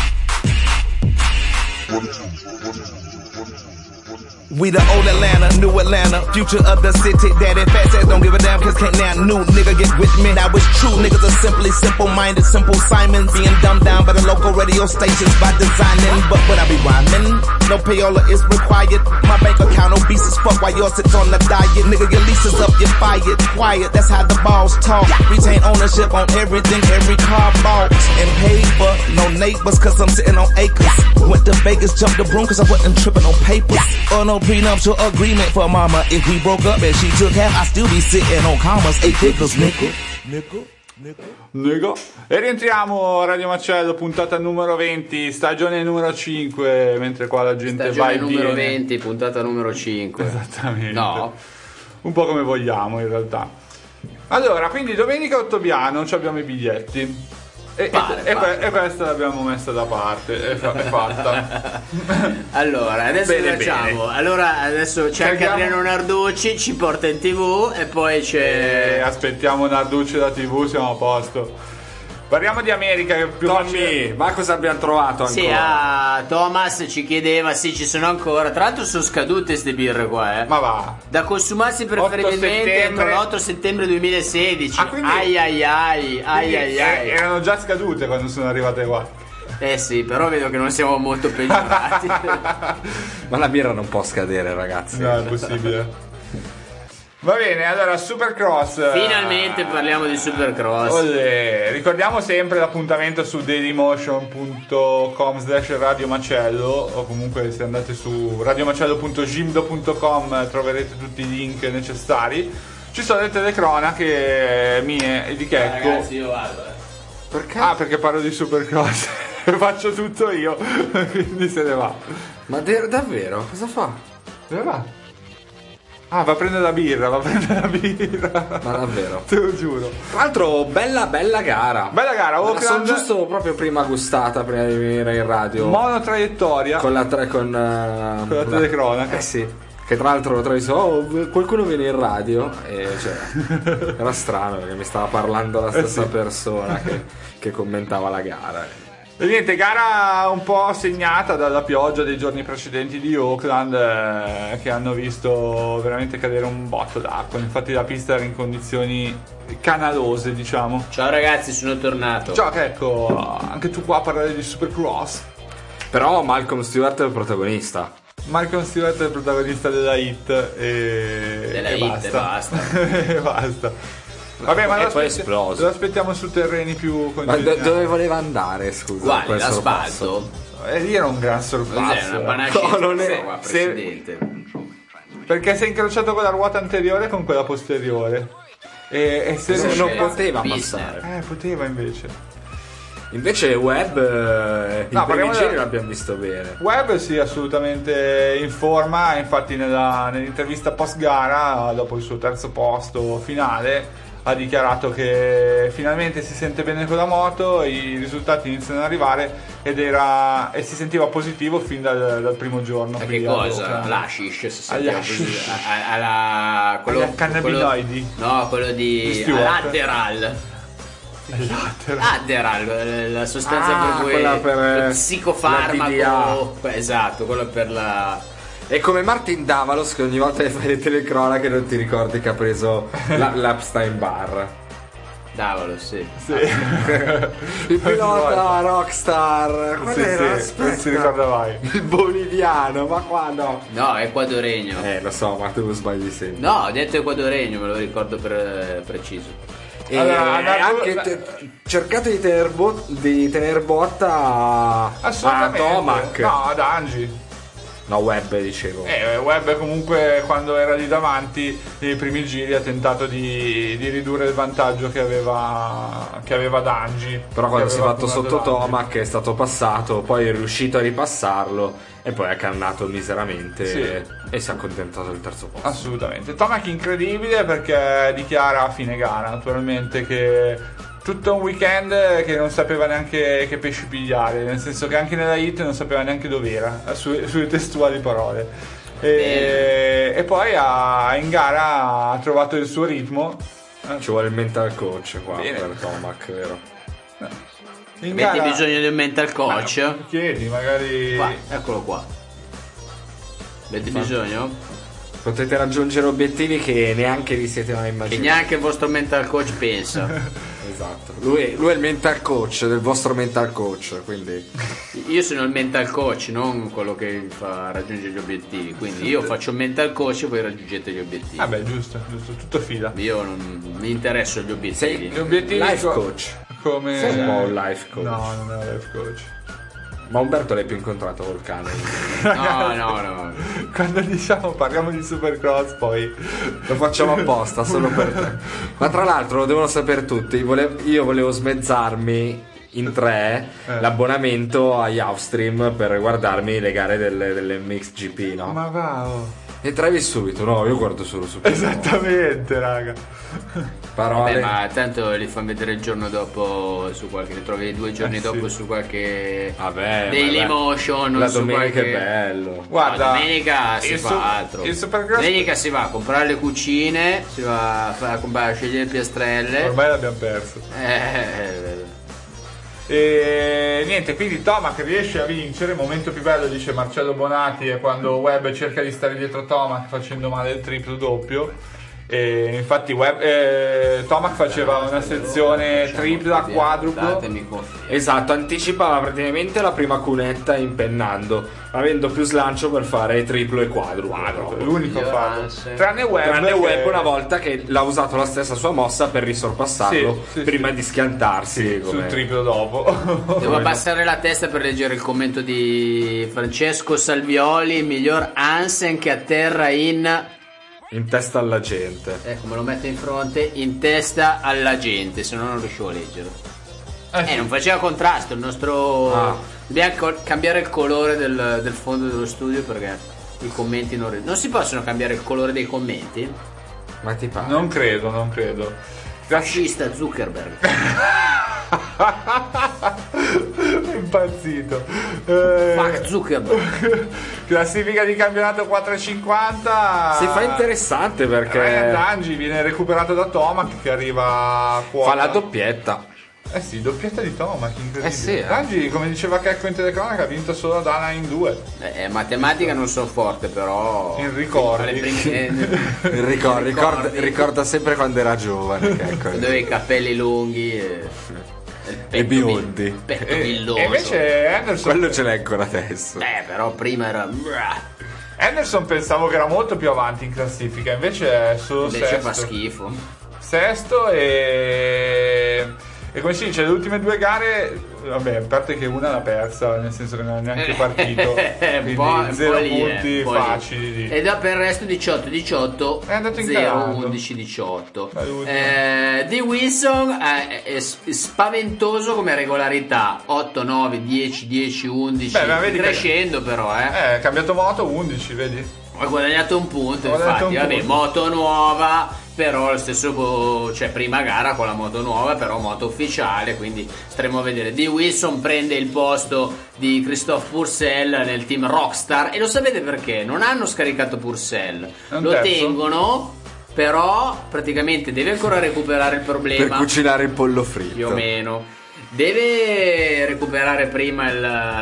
We the old Atlanta, new Atlanta, future of the city. Daddy fat says don't give a damn cause can't now new nigga get with me. Now it's true, niggas are simply simple-minded, simple Simons. Being dumbed down by the local radio stations by designing. But when I be rhyming, no payola is required. My bank account obese as fuck while yours sits on the diet. Nigga, your lease is up, you're fired. Quiet, that's how the balls talk. Retain ownership on everything, every car bought and paid for. No neighbors cause I'm sitting on acres. Went to Vegas, jumped the broom cause I wasn't tripping on papers. Oh no, prenuptial agreement for mama. If we broke up and she took half, I still be sitting on commas. Eight figures, nigga. Nigga. Nigga. E rientriamo a Radio Macello, puntata numero venti, stagione numero cinque, mentre qua la gente stagione va e numero viene. venti, puntata numero cinque. Esattamente. No. Un po' come vogliamo in realtà. Allora, quindi domenica Ottobiano ci abbiamo i biglietti. E, Pare, e, pare. e questa l'abbiamo messa da parte, è, fa- è fatta. Allora, adesso Bene, facciamo. bene. Allora, adesso c'è anche Carichiamo- Adriano Narducci, ci porta in tv e poi c'è. E aspettiamo Narducci da tivù, siamo a posto. Parliamo di America che più Tommy, facile- ma cosa abbiamo trovato ancora? Sì, ah, Thomas ci chiedeva, sì, ci sono ancora. Tra l'altro sono scadute ste birre qua, eh. Ma va. Da consumarsi preferibilmente entro settembre. l'otto settembre duemilasedici. Ah, quindi- ai ai ai, ai Quindi ai er- ai. erano già scadute quando sono arrivate qua. Eh sì, però vedo che non siamo molto peggiorati. Ma la birra non può scadere, ragazzi. No, è possibile. Va bene, allora Supercross. Finalmente parliamo di Supercross. Olè. Ricordiamo sempre l'appuntamento su dailymotion punto com slash Radio Macello, o comunque se andate su radiomacello punto gimdo punto com troverete tutti i link necessari. Ci sono le telecronache mie e di Checco. Ragazzi, io vado, eh. Perché? Ah, perché parlo di Supercross. Faccio tutto io, quindi se ne va. Ma de- davvero? Cosa fa? Dove va? Ah, va a prendere la birra, va a prendere la birra. Ma davvero? Te lo giuro. Tra l'altro, bella bella gara. Bella gara, Me la sono Oakland. giusto proprio prima gustata, prima di venire in radio. Monotraiettoria. Con la tre con, uh, Con la telecronaca. Eh sì. Che tra l'altro l'ho trovato, oh, qualcuno viene in radio e cioè era strano perché mi stava parlando la stessa Eh sì. persona che, che commentava la gara. E niente, gara un po' segnata dalla pioggia dei giorni precedenti di Oakland, eh, che hanno visto veramente cadere un botto d'acqua. Infatti la pista era in condizioni canalose, diciamo. Ciao ragazzi, sono tornato. Ciao, che ecco, anche tu qua a parlare di Supercross. Però Malcolm Stewart è il protagonista. Malcolm Stewart è il protagonista della hit e, Della e hit basta. e basta. E basta. Vabbè, ma E lo, poi è aspetti- esploso. lo aspettiamo su terreni più Ma congeniali. do- dove voleva andare, scusa? Guardi, quel l'asfalto. E lì era un gran sorpasso. Cos'è, una panacea? No, non è- qua, se- presidente. Perché si è incrociato con la ruota anteriore e con quella posteriore. E, e se Se non, non c'è poteva Pilsner. passare. Eh, poteva invece. Invece Webb eh, No, i primi parliamo giri della- l'abbiamo visto bene. Webb sì, assolutamente in forma. Infatti nella, nell'intervista post gara, dopo il suo terzo posto finale, ha ha dichiarato che finalmente si sente bene con la moto, i risultati iniziano ad arrivare ed era e si sentiva positivo fin dal, dal primo giorno. A che cosa? L'hashish si sentiva positivo. Alla quello cannabinoidi. No, quello di Adderall. Adderall, la sostanza ah, per cui per lo psicofarmaco. Esatto, quello per la. È come Martin Davalos che ogni volta che fai le telecronache non ti ricordi che ha preso la, l'Epstein Bar. Davalos, sì. sì. Il pilota rockstar. Sì, era? Sì, non si ricorda mai. Il boliviano, ma qua no. No, è ecuadoregno. Eh, lo so, ma tu sbagli sempre. No, ho detto ecuadoregno, me lo ricordo per preciso. E allora, anche te, cercate di tener, bo- di tener botta a, a Tomac. No, ad Angie. No, Webb dicevo. Eh, Webb comunque quando era lì davanti nei primi giri ha tentato di, di ridurre il vantaggio che aveva che aveva Dangi. Però quando si è fatto sotto Tomac è stato passato, poi è riuscito a ripassarlo e poi ha cannato miseramente sì. e, e si è accontentato del terzo posto. Assolutamente. Tomac incredibile perché dichiara a fine gara naturalmente che tutto un weekend che non sapeva neanche che pesci pigliare, nel senso che anche nella hit non sapeva neanche dove era, su, sulle testuali parole. E, e poi ha, in gara ha trovato il suo ritmo. Ci vuole il mental coach qua. Bene. Per Tomac, vero? In Avete gara... bisogno di un mental coach? Ma, chiedi, magari. Qua, eccolo qua. Avete Ma... bisogno? Potete raggiungere obiettivi che neanche vi siete mai immaginati. Che neanche il vostro mental coach pensa. Esatto. Lui, lui è il mental coach del vostro mental coach, quindi. Io sono il mental coach, non quello che vi fa raggiungere gli obiettivi. Quindi io faccio il mental coach e voi raggiungete gli obiettivi. Ah beh, giusto, giusto, tutto fila. Io non mi interesso agli obiettivi. Sei gli obiettivi life co- coach. Come Sei un po' un life coach. No, non è un life coach. Ma Umberto l'hai più incontrato col cane? No, no, no. Quando diciamo parliamo di Supercross poi lo facciamo apposta solo per te. Ma tra l'altro lo devono sapere tutti. Volevo, io volevo smezzarmi in tre eh. l'abbonamento agli Outstream per guardarmi le gare delle, delle M X G P, no? Ma va oh. Entravi subito, no? Io guardo solo Supercross. Esattamente, raga. Parole. Vabbè, ma tanto li fanno vedere il giorno dopo su qualche, li trovi due giorni eh, dopo sì. su qualche vabbè, Daily Motion. La su domenica qualche... è bello. Guarda, no, domenica si fa su- altro. Il Supercross... Domenica si va a comprare le cucine, si va a comprare a scegliere le piastrelle. Ormai l'abbiamo perso. Eh, E niente, quindi Tomac riesce a vincere. Il momento più bello, dice Marcello Bonati, è quando Webb cerca di stare dietro Tomac facendo male il triplo doppio. E infatti Webb, eh, Tomac faceva una sezione tripla, quadruplo. Esatto, anticipava praticamente la prima cunetta impennando, avendo più slancio per fare triplo e quadruplo. quadruplo l'unico fatto. Tranne Webb, Tranne che... Webb una volta che l'ha usato la stessa sua mossa per risorpassarlo sì, sì, prima sì. di schiantarsi sì, come... sul triplo dopo. Devo abbassare la testa per leggere il commento di Francesco Salvioli. Miglior Hansen che atterra in in testa alla gente. Ecco, me lo metto in fronte, in testa alla gente, se no non riuscivo a leggerlo. Eh, sì. eh non faceva contrasto il nostro ah. Dobbiamo co- cambiare il colore del, del fondo dello studio perché i commenti non non si possono cambiare il colore dei commenti? Ma ti pare? Non credo, non credo. Fascista Zuckerberg. Impazzito. eh, Fuck Zuckerberg. Classifica di campionato quattro e cinquanta. Si fa interessante perché Ryan Dangi viene recuperato da Tomac che arriva a quota. Fa la doppietta. Eh sì, doppietta di Tomac, incredibile. Eh sì, eh. Dangi, come diceva Checco in telecronaca, ha vinto solo ad Dana in due. Eh, matematica non sono forte, però in ricordi. Il ricordo, ricorda, ricorda sempre quando era giovane. Checco. Aveva i capelli lunghi e, e biondi. Il petto villoso. E invece Anderson quello ce l'hai ancora adesso. Eh, però prima era Anderson pensavo che era molto più avanti in classifica, invece è solo invece sesto. fa schifo. Sesto e e come si dice, le ultime due gare, vabbè, a parte che una l'ha persa, nel senso che non è neanche partito, quindi zero punti facili lì. E da per il resto diciotto diciotto, è andato in zero undici diciotto. Eh, di Wilson è, è spaventoso come regolarità, otto nove dieci dieci undici. Beh, ma vedi crescendo che... però, eh. Eh, ha cambiato moto undici, vedi? Ha guadagnato un punto, ha infatti, un vabbè, punto. moto nuova. però lo stesso, cioè prima gara con la moto nuova, però moto ufficiale, quindi staremo a vedere. Dee Wilson prende il posto di Christophe Purcell nel team Rockstar, e lo sapete perché? Non hanno scaricato Purcell, lo terzo. tengono, però praticamente deve ancora recuperare il problema per cucinare il pollo fritto, più o meno. Deve recuperare prima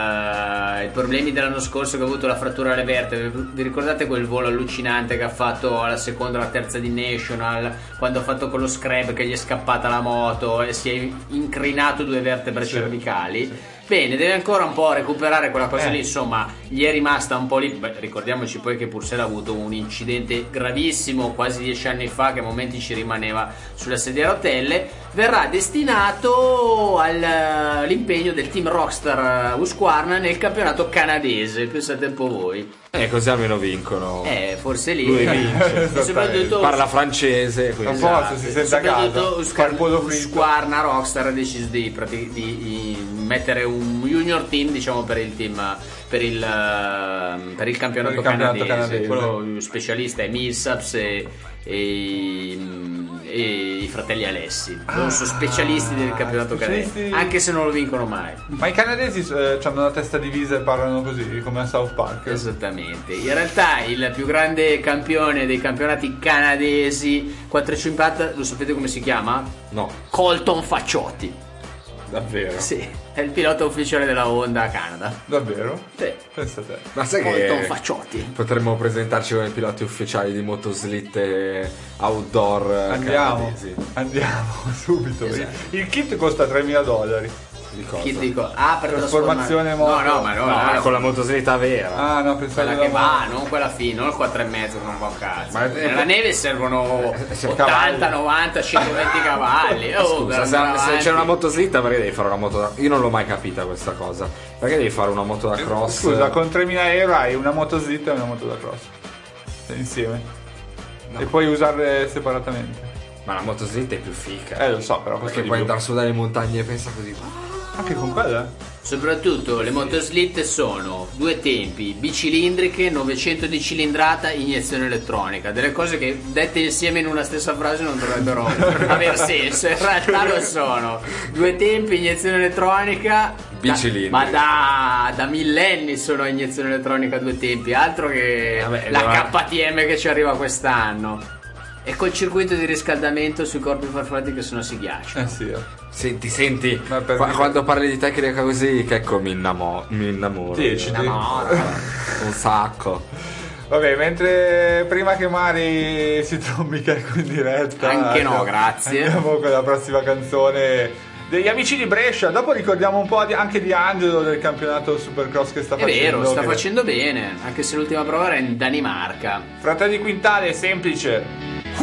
il, i problemi dell'anno scorso, che ha avuto la frattura alle vertebre. Vi ricordate quel volo allucinante che ha fatto alla seconda o alla terza di National, quando ha fatto con lo scrap che gli è scappata la moto e si è incrinato due vertebre sì, cervicali? Sì. Bene, deve ancora un po' recuperare quella cosa eh. lì, insomma, gli è rimasta un po' lì. Beh, ricordiamoci poi che Purcell ha avuto un incidente gravissimo quasi dieci anni fa, che a momenti ci rimaneva sulla sedia a rotelle. Verrà destinato al, all'impegno del team Rockstar Husqvarna nel campionato canadese, pensate un po' voi. Eh, così almeno vincono. Eh, forse lì lui vince. E soprattutto parla francese, quindi esatto, si sente a casa. Husqvarna Rockstar ha deciso di, di, di mettere un junior team, diciamo, per il team, per il, per il campionato, per il campionato canadese. canadese. Quello specialista è Millsaps e, e, e i fratelli Alessi. Ah, sono specialisti del campionato canadese, anche se non lo vincono mai. Ma i canadesi eh, hanno la testa divisa e parlano così, come a South Park. Esattamente. In realtà il più grande campione dei campionati canadesi quattrocentoscinquanta, lo sapete come si chiama? No. Colton Facciotti. Davvero? Sì, è il pilota ufficiale della Honda a Canada. Davvero? Sì. Pensa a te. Ma sai Colton che Facciotti. potremmo presentarci come piloti ufficiali di motoslitte outdoor Andiamo, canadesi. Andiamo subito. Esatto. Il kit costa tremila dollari. Di cosa? Chi dico? Ah, per la formazione moto. No, no, ma no, no, no, con la motoslitta vera. Ah, no, pensavo quella che va, non quella fine, non il quattro e mezzo, non va un cazzo. Ma nella neve servono ottanta, novanta, centoventi cavalli. Oh, scusa, se, se c'è una motoslitta, perché devi fare una moto da... Io non l'ho mai capita questa cosa. Perché devi fare una moto da cross? Scusa, con tremila euro hai una motoslitta e una moto da cross insieme. No. E puoi usarle separatamente. Ma la motoslitta è più fica. Eh, lo so, però perché puoi andare su dalle montagne e pensa così. Anche con quella? Soprattutto le motoslitte sono due tempi, bicilindriche, novecento di cilindrata, iniezione elettronica. Delle cose che dette insieme in una stessa frase non dovrebbero aver senso, in realtà lo sono. Due tempi, iniezione elettronica, bicilindriche. Ma da, da millenni sono a iniezione elettronica due tempi, altro che Vabbè, la allora... K T M che ci arriva quest'anno. E col circuito di riscaldamento sui corpi farfallati che sennò si ghiaccia. Eh sì. Senti, senti, Qu- quando parli di tecnica così, che ecco, mi, innamo- mi innamoro. Dieci, mi innamoro. Un sacco. Vabbè, mentre prima che Mari si trombi Checco in diretta, anche no, grazie. Andiamo con la prossima canzone degli amici di Brescia. Dopo ricordiamo un po' di, anche di Angelo del campionato Supercross che sta è facendo. È vero, sta che... facendo bene, anche se l'ultima prova era in Danimarca. Fratelli Quintale, semplice.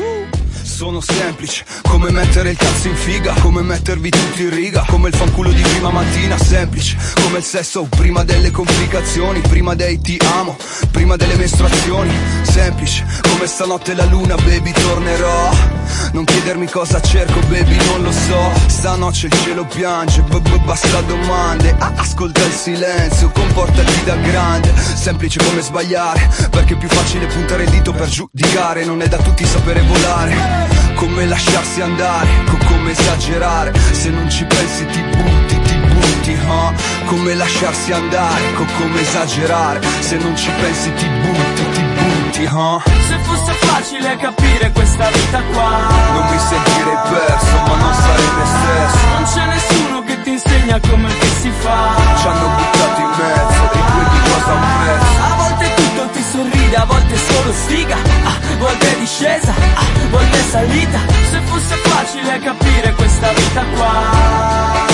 Sono semplice, come mettere il cazzo in figa, come mettervi tutti in riga, come il fanculo di prima mattina, semplice, come il sesso prima delle complicazioni, prima dei ti amo, prima delle mestruazioni, semplice, come stanotte la luna, baby, tornerò, non chiedermi cosa cerco, baby, non lo so, stanotte il cielo piange, basta domande, ah, ascolta il silenzio, comportati da grande, semplice come sbagliare, perché è più facile puntare il dito per giudicare, non è da tutti sapere volare. Come lasciarsi andare, co- come esagerare, se non ci pensi ti butti, ti butti, huh? Come lasciarsi andare, co- come esagerare, se non ci pensi ti butti, ti butti, huh? Se fosse facile capire questa vita qua, non mi sentirei perso, ma non sarebbe stesso. Non c'è nessuno che ti insegna come che si fa. Ci hanno buttato in mezzo, e quindi cosa ho preso? A volte tutto ti sorride, a volte solo sfiga, a volte discesa, a volte salita. Se fosse facile capire questa vita qua.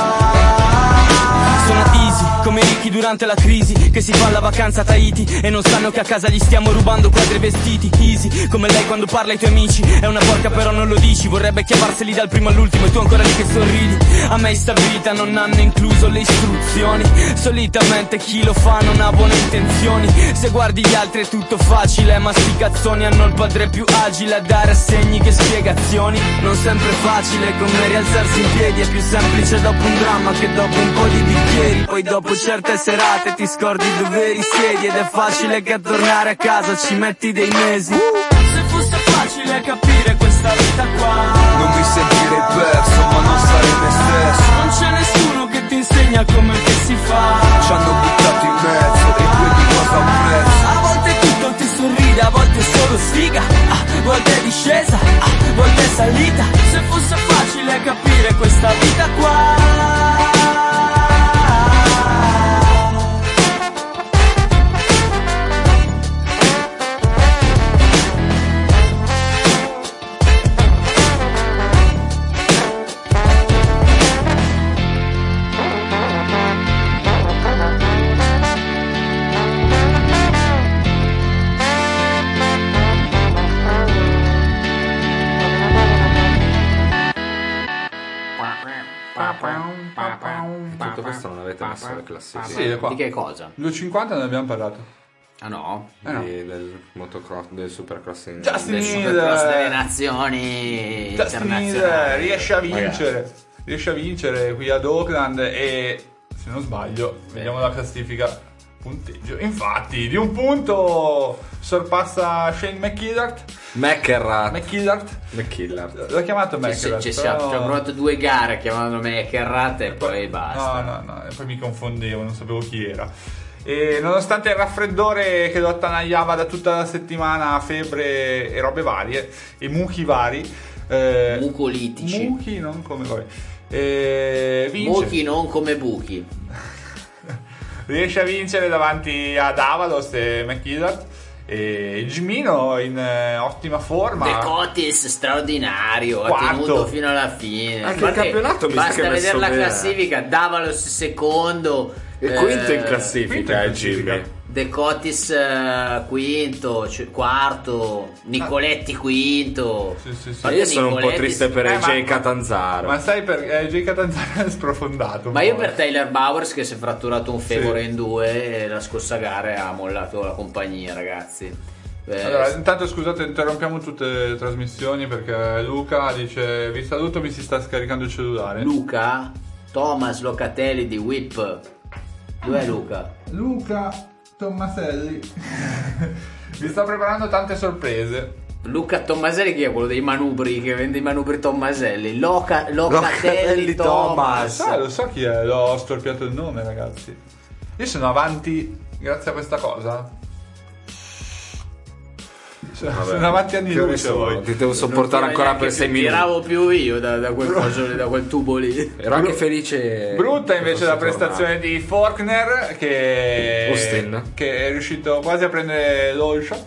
Sono easy, come Ricky durante la crisi, che si fa la vacanza a Tahiti e non sanno che a casa gli stiamo rubando quadri e vestiti. Easy, come lei quando parla ai tuoi amici, è una porca però non lo dici, vorrebbe chiamarseli dal primo all'ultimo e tu ancora lì che sorridi. A me in sta vita non hanno incluso le istruzioni, solitamente chi lo fa non ha buone intenzioni. Se guardi gli altri è tutto facile, ma sti cazzoni hanno il padre più agile a dare assegni che spiegazioni. Non sempre facile come rialzarsi in piedi, è più semplice dopo un dramma che dopo un po' di bicchieri. Poi dopo certe serate ti scordi dove risiedi, ed è facile che a tornare a casa ci metti dei mesi. Se fosse facile capire questa vita qua. Non mi sentirei perso, ma non sarei me stesso. Non c'è nessuno che ti insegna come che si fa. Ci hanno buttato in mezzo e quindi cosa ho preso? A volte tutto ti sorride, a volte solo sfiga, a volte è discesa, a volte è salita. Se fosse facile capire questa vita qua. Tutto questo non avete messo le classifiche. Sì, è qua. Di che cosa? due cinquanta ne abbiamo parlato. Ah no? Eh no. Di- del motocross, del supercross in Justin Del Hill, Supercross delle nazioni Justin Hill internazionali. riesce a vincere. Riesce a vincere qui ad Oakland e, se non sbaglio, vediamo la classifica punteggio. Infatti, di un punto sorpassa Shane McKillart. McElrath. McKillart. McKillart. L'ho chiamato Ci, ci, McKillart. ci, però- ci ho provato due gare chiamandolo McElrath e poi basta. No, no, no, e poi mi confondevo, non sapevo chi era. E nonostante il raffreddore che lo attanagliava da tutta la settimana, febbre e robe varie, e muchi vari, eh, Mucolitici. muchi non come vabbè, eh, vince. Muchi non come buchi. Riesce a vincere davanti a Davalos e McKillart. E Gimino in eh, ottima forma. De Cotis straordinario, Quarto. ha tenuto fino alla fine. Anche Guarda il campionato mi sa basta che è messo vedere la bene. classifica. Davalos secondo, E quinto in eh, classifica, quinto in eh, classifica. Jimmy. De Cotis eh, quinto, cioè, quarto, Nicoletti quinto. Sì, sì, sì. Ma Io sono un po' Nicoletti- triste per Eh, Jay ma- Ma Catanzaro. sai perché eh, Jay Catanzaro è sprofondato. un Ma io po'. per Taylor Bowers che si è fratturato un femore in due e la scorsa gara ha mollato la compagnia, ragazzi. Eh, Allora, intanto scusate, interrompiamo tutte le trasmissioni perché Luca dice: vi saluto, mi si sta scaricando il cellulare. Luca Thomas Locatelli di Whip. Dov'è Luca? Luca Tommaselli vi sta preparando tante sorprese. Luca Tommaselli, che è quello dei manubri, che vende i manubri Tommaselli. Loca, Locatelli Locatelli Thomas. Ah, lo so chi è, l'ho storpiato il nome, ragazzi. Io sono avanti grazie a questa cosa. Sono, sono avanti anni luce voi. Ti devo sopportare ancora per sei minuti. Tiravo più io da, da quel coso, da quel tubo lì. Ero anche felice. Brutta che invece fosse la prestazione di Faulkner che, Austin. che è riuscito quasi a prendere l'all shot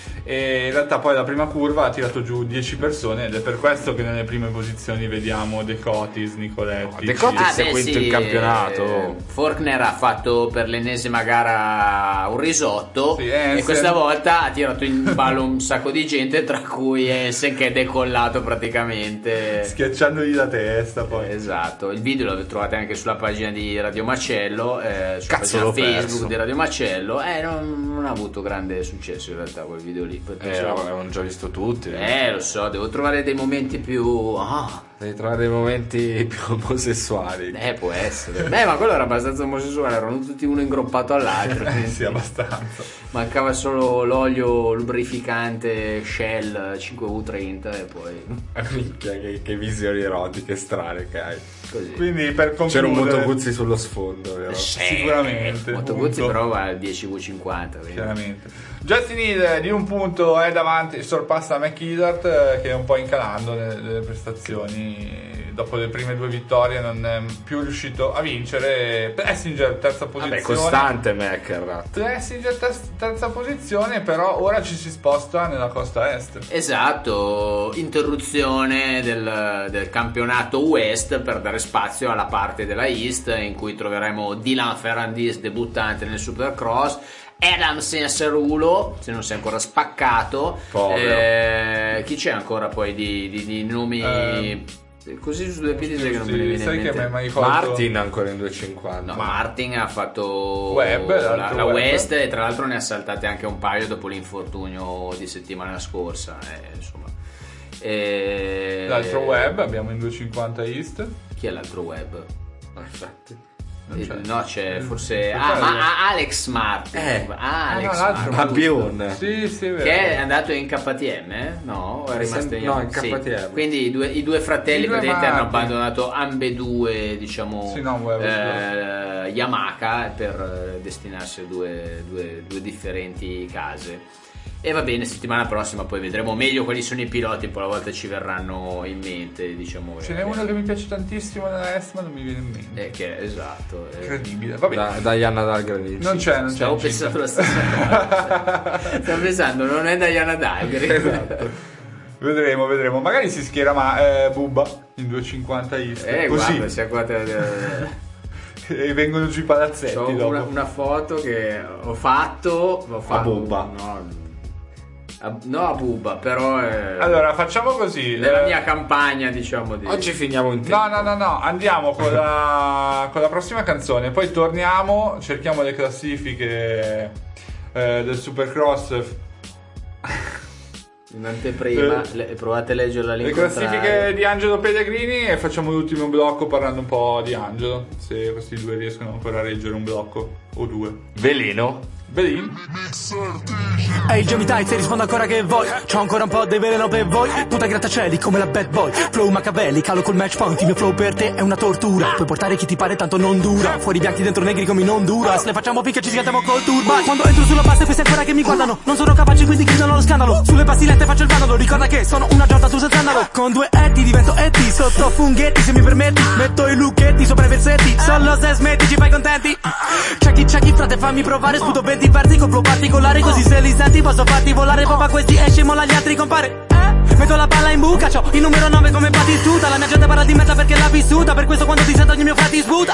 e in realtà poi la prima curva ha tirato giù dieci persone ed è per questo che nelle prime posizioni vediamo De Cotis, Nicoletti. De Cotis Ah, si è beh, quinto sì, in campionato. eh, Faulkner ha fatto per l'ennesima gara un risotto Sì, e Hansen. questa volta ha tirato in ballo un sacco di gente, tra cui Hansen che è decollato praticamente. Schiacciandogli la testa poi. Esatto, il video lo trovate anche sulla pagina di Radio Macello, eh, sulla Cazzo, pagina l'ho Facebook perso. di Radio Macello. Eh, non, non ha avuto grande successo in realtà quel video lì. perché Eh, c'era- l'avevano già visto tutti. eh, lo so, devo trovare dei momenti più. Ah, Devi trovare dei momenti più omosessuali. eh, può essere. Beh, ma quello era abbastanza omosessuale, erano tutti uno ingroppato all'altro. quindi Sì, abbastanza. Mancava solo l'olio lubrificante Shell cinque U trenta e poi Minchia, che, che visioni erotiche strane che hai. così. Quindi per concludere, C'era un Moto Guzzi sullo sfondo, vero? sicuramente. Moto punto. Guzzi però va al dieci U cinquanta. quindi. Chiaramente. Justin Hill di un punto è davanti, sorpassa McKillart eh, che è un po' incalando nelle, nelle prestazioni. Dopo le prime due vittorie non è più riuscito a vincere. Plessinger terza posizione. Vabbè, costante McElrath. Plessinger terza, terza posizione, però ora ci si sposta nella costa est. Esatto, interruzione del, del campionato West per dare spazio alla parte della East in cui troveremo Dylan Ferrandis debuttante nel Supercross, Adam Senserulo se non si è ancora spaccato. Eh, chi c'è ancora poi di, di, di nomi Eh, così su due piedi sì, che non sì, me ne viene sai in che mente. mi hai mai colto- Martin ancora in due cinquanta. No, Martin ha fatto Webb, la, l'altro la Webb. West e tra l'altro ne ha saltate anche un paio dopo l'infortunio di settimana scorsa. Eh, insomma. E... L'altro Web abbiamo in due cinquanta East. Chi è l'altro Web? Infatti. c'è. No, c'è forse ah, ma Alex Martin. Eh, Alex ah, no, Martin. Sì, sì, vero. Che è andato in K T M, eh? No, o è rimasto in, no, in K T M. Sì. Quindi i due, i due fratelli I due praticamente hanno Martin. abbandonato ambedue, diciamo, sì, no, eh, Yamaha per destinarsi a due, due, due differenti case. E va bene, settimana prossima poi vedremo meglio quali sono i piloti, poi una volta ci verranno in mente, diciamo. Ce n'è uno che mi piace tantissimo nella S, ma non mi viene in mente. Eh, che esatto. È incredibile. Vabbè. Da, Diana Dahlgren. Non c'è, non c'è. Stavo pensando la stessa cosa. Stavo pensando, non è Diana Dahlgren. Esatto. Vedremo, vedremo. Magari si schiera ma eh, Bubba in duecentocinquanta East. Eh, così. guarda, se guarda, e vengono giù i palazzetti. Ho dopo. Una, una foto che ho fatto, ho fatto a Bubba. No, a, no a Bubba, però è allora facciamo così. Nella eh, mia campagna, diciamo di... Oggi finiamo in tempo. No, no, no, no, andiamo con la, con la prossima canzone, poi torniamo, cerchiamo le classifiche eh, del Supercross. In anteprima, le, provate a leggerla Le classifiche di Angelo Pellegrini e facciamo l'ultimo blocco parlando un po' di Angelo, se questi due riescono ancora a reggere un blocco o due. Veleno. Velin. Ehi hey, Jamie Tights, rispondo ancora che vuoi. C'ho ancora un po' di veleno per voi. Puta grattacieli come la bad boy. Flow Machiavelli, calo col match point. Il mio flow per te è una tortura. Puoi portare chi ti pare tanto non dura. Fuori bianchi dentro negri come in Honduras. Le facciamo finché ci schiantiamo col turbo. Quando entro sulla base questi ancora che mi guardano non sono capaci quindi gridano lo scandalo. Sulle pastilette faccio il vandalo. Ricorda che sono una giornata tu sei scandalo. Con due etti divento etti. Sotto funghetti se mi permetti. Metto i lucchetti sopra i versetti. Solo se smetti ci fai contenti. C'è chi c'è chi frate fammi provare. Sputo venti versi con flow particolare. Così se li senti posso farti volare. Poi questi esce molla gli altri compare. eh? Metto la palla in buca. C'ho il numero nove come Batistuta. La mia gente parla di mezza perché l'ha vissuta. Per questo quando ti sento ogni mio frati sputa.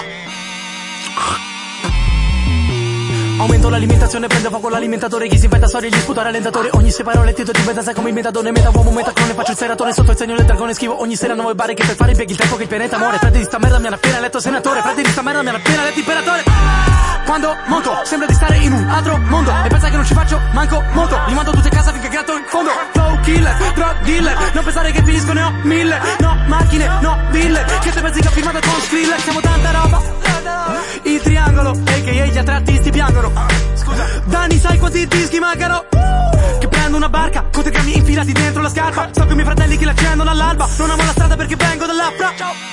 Aumento l'alimentazione, prende fuoco l'alimentatore. Chi si inventa storie gli sputa rallentatore. Ogni sei parole tito diventa sai come il metadone. Meta uomo, metaclone, faccio il seratore. Sotto il segno del dragone schivo ogni sera nuove bare. Che per fare impieghi il tempo che il pianeta muore. Frate di sta merda mi hanno appena letto senatore. Frate di sta merda mi hanno appena letto imperatore. Quando monto sembra di stare in un altro mondo. E pensa che non ci faccio manco moto. Li mando tutti a casa finché gratto in fondo. Flow killer, drug dealer. Non pensare che finisco ne ho mille. No macchine, no ville. Che te pensi che ho firmato con Skrillex. Siamo tanta roba. Il triangolo, a k a gli altri artisti piangono. Scusa Dani sai quanti dischi mancano? Che prendo una barca con tre grammi infilati dentro la scarpa. Sto con i miei fratelli che l'accendono all'alba. Non amo la strada perché vengo dall'Afra. Ciao.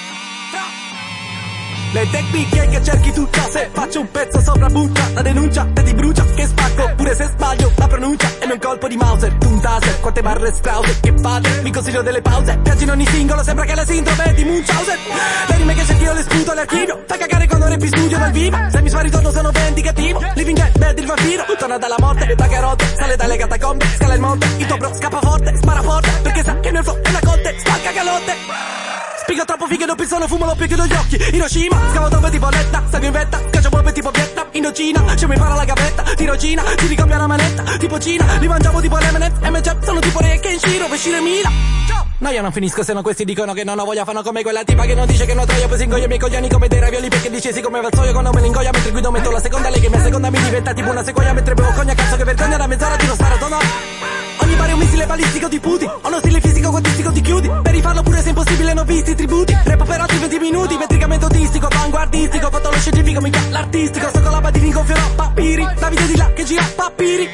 Le tecniche che cerchi tu già. Se faccio un pezzo sopra buccia. La denuncia te ti brucia. Che spacco pure se sbaglio la pronuncia. E non colpo di Mauser. Tu un taser. Quante barre strause che fate. Vi consiglio delle pause. Piaggi in ogni singolo. Sembra che le sindrome di Munchausen. Le rime che cerchi io le sputo all'archivio. Fai cagare quando repi studio dal vivo. Se mi spari ritorno sono vendicativo. Living dead, bad il vampiro. Torna dalla morte, da carote. Sale dalle catacombe, scala il monte. Il tuo bro scappa forte, spara forte. Perché sa che il mio flow è una conte. Spacca calotte. Spiego troppo fighe, non penso, fumo, lo più chiudo gli occhi. Hiroshima, scavo dove tipo letta. Salgo in vetta, scaccio bombe tipo Vietnam. Indocina, ci mi para la gavetta. Tirocina, ci ricambia la manetta. Tipo Cina, li mangiamo tipo Lemonade. M C sono tipo Re e Kenshiro, Pescire Mila. No, io non finisco se non questi dicono che non ho voglia. Fanno come quella tipa che non dice che non troia. Poi si ingoia i miei coglioni come dei ravioli. Perché dice sì come Valsoio quando me li ingoia. Mentre guido metto la seconda, lei che mi seconda mi diventa tipo una sequoia. Mentre bevo cogna, cazzo che vergogna. Da mezz'ora tiro staratono. Ogni pari un missile balistico ti puti. Ho uno stile fisico quantistico ti chiudi. Per rifarlo pure se impossibile non visti i tributi. Rap per altri venti minuti. Metricamente autistico, avanguardistico. Fatto lo scientifico, mica l'artistico. Sto con la badini con fiorò papiri. Davide di là che gira papiri.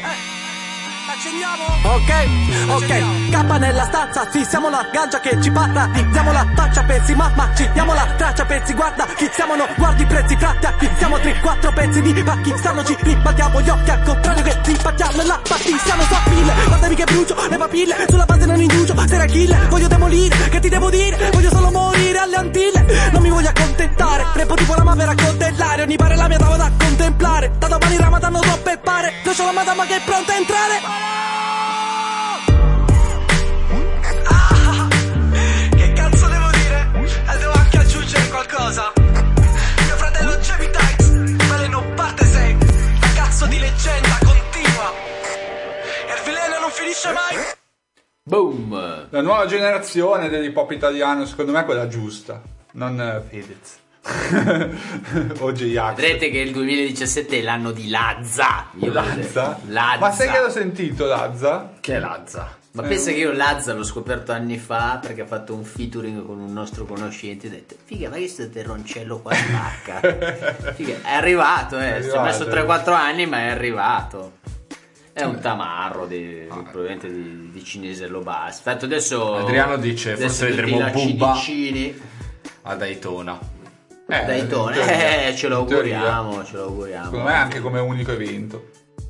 Ok, ok, K nella stanza, fissiamo la gaggia che ci parla. Diamo la faccia pezzi, mamma, ci diamo la traccia pezzi. Guarda, chi siamo, no, guardi i prezzi fratti a chi siamo tre, quattro pezzi di pakistanno. Ci ribattiamo gli occhi al contrario che ribattiamo la partiziano. So mille, guardami che brucio le papille. Sulla base non indugio, sera killer. Voglio demolire, che ti devo dire? Voglio solo morire alle Antille. Non mi voglio accontentare, repo tipo la ma per accontentare. Ogni pare la mia tavola da contemplare. Da domani Ramadan non troppe pare. Lascio la madama che è pronta a entrare. Qualcosa. Mio fratello Jamie Tights, veleno parte sei. La cazzo di leggenda continua. E il veleno non finisce mai. Boom. La nuova generazione dell'hip hop italiano, secondo me è quella giusta. Non uh, Fedez. O J-Ax. Vedrete che il duemiladiciassette è l'anno di Lazza. Lazza? Lazza. Ma sai che l'ho sentito Lazza? Che è Lazza? Ma eh, pensa che io Lazza l'ho scoperto anni fa perché ha fatto un featuring con un nostro conoscente. Ho detto, figa, ma che sto terroncello qua spacca. Figa, è arrivato, eh. È arrivato, ci ha messo tre quattro anni, ma è arrivato. È un tamarro di, ah, probabilmente di, di Cinesello Basso. Tanto adesso Adriano dice adesso forse vedremo Bubba a Daytona. Eh, Daytona, teoria, eh, ce lo auguriamo, ce lo auguriamo. Secondo me anche come unico evento.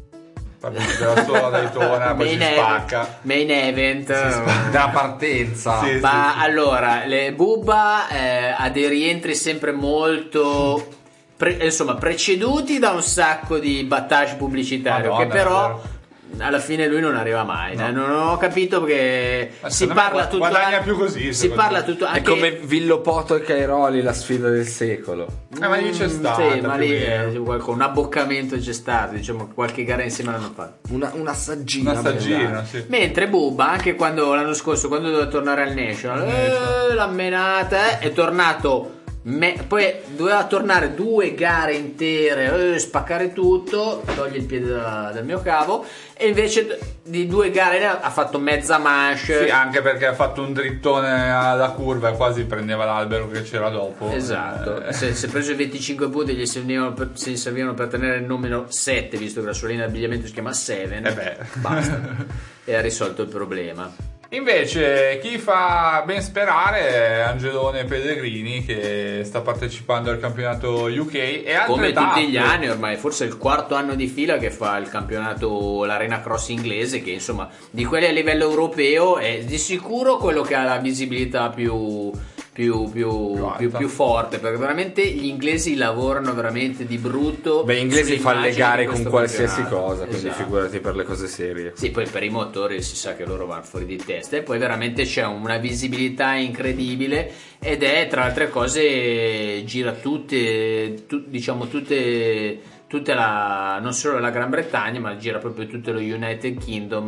Partita solo a Daytona, poi si spacca. Main event da partenza. Sì, ma sì, allora, le Bubba eh, ha dei rientri sempre molto pre- insomma preceduti da un sacco di battage pubblicitario, Madonna, che però alla fine lui non arriva mai, no. Non ho capito perché si parla tutto guadagna più così, si parla tutto anche... è come Villopoto e Cairoli, la sfida del secolo. Eh, ma lì c'è stato, sì, ma lì è un abboccamento c'è stato, diciamo qualche gara insieme l'hanno fatto, una, una saggina, una saggina sì. Mentre Bubba, anche quando l'anno scorso, quando doveva tornare al National, eh, l'ha menata, è tornato. Me, poi doveva tornare due gare intere, eh, spaccare tutto, togli il piede da, dal mio cavo, e invece di due gare ha fatto mezza manche. Sì, anche perché ha fatto un drittone alla curva e quasi prendeva l'albero che c'era dopo. Esatto, eh. se, se preso i venticinque punti gli servivano per, si servivano per tenere il numero sette, visto che la sua linea di abbigliamento si chiama Seven, eh beh. Basta, e ha risolto il problema. Invece chi fa ben sperare è Angelone Pellegrini, che sta partecipando al campionato U K e altre come tappe. Tutti gli anni ormai, forse è il quarto anno di fila che fa il campionato, l'Arena Cross inglese, che insomma di quelli a livello europeo è di sicuro quello che ha la visibilità più più, più, più, più forte, perché veramente gli inglesi lavorano veramente di brutto. Beh, gli inglesi fanno le gare con qualsiasi cosa, quindi esatto, figurati per le cose serie. Sì, poi per i motori si sa che loro vanno fuori di testa, e poi veramente c'è una visibilità incredibile, ed è, tra altre cose, gira tutte, tu, diciamo tutte tutta la, non solo la Gran Bretagna, ma gira proprio tutto lo United Kingdom,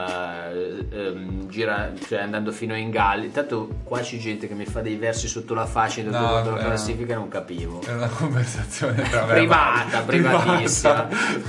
eh, ehm, gira, cioè andando fino in Galles. Intanto qua c'è gente che mi fa dei versi sotto la faccia in no, la classifica, non capivo. È una conversazione tra me privata, privatissima.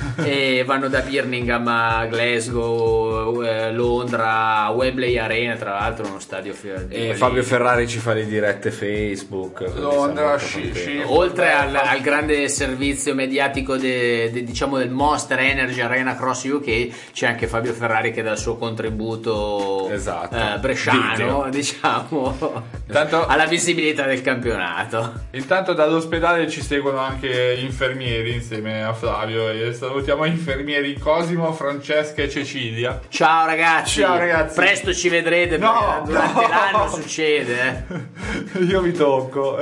E vanno da Birmingham a Glasgow, eh, Londra, Wembley Arena, tra l'altro uno stadio e quelli... Fabio Ferrari ci fa le dirette Facebook. Londra, sci, sci, oltre al, al grande servizio mediatico De, de, diciamo del Monster Energy Arena Cross U K, c'è anche Fabio Ferrari che dà il suo contributo, esatto, eh, bresciano, video, diciamo, intanto, alla visibilità del campionato. Intanto dall'ospedale ci seguono anche gli infermieri insieme a Flavio, e salutiamo gli infermieri Cosimo, Francesca e Cecilia. Ciao ragazzi, ciao ragazzi, presto ci vedrete, no, durante no. l'anno succede, eh. Io vi tocco.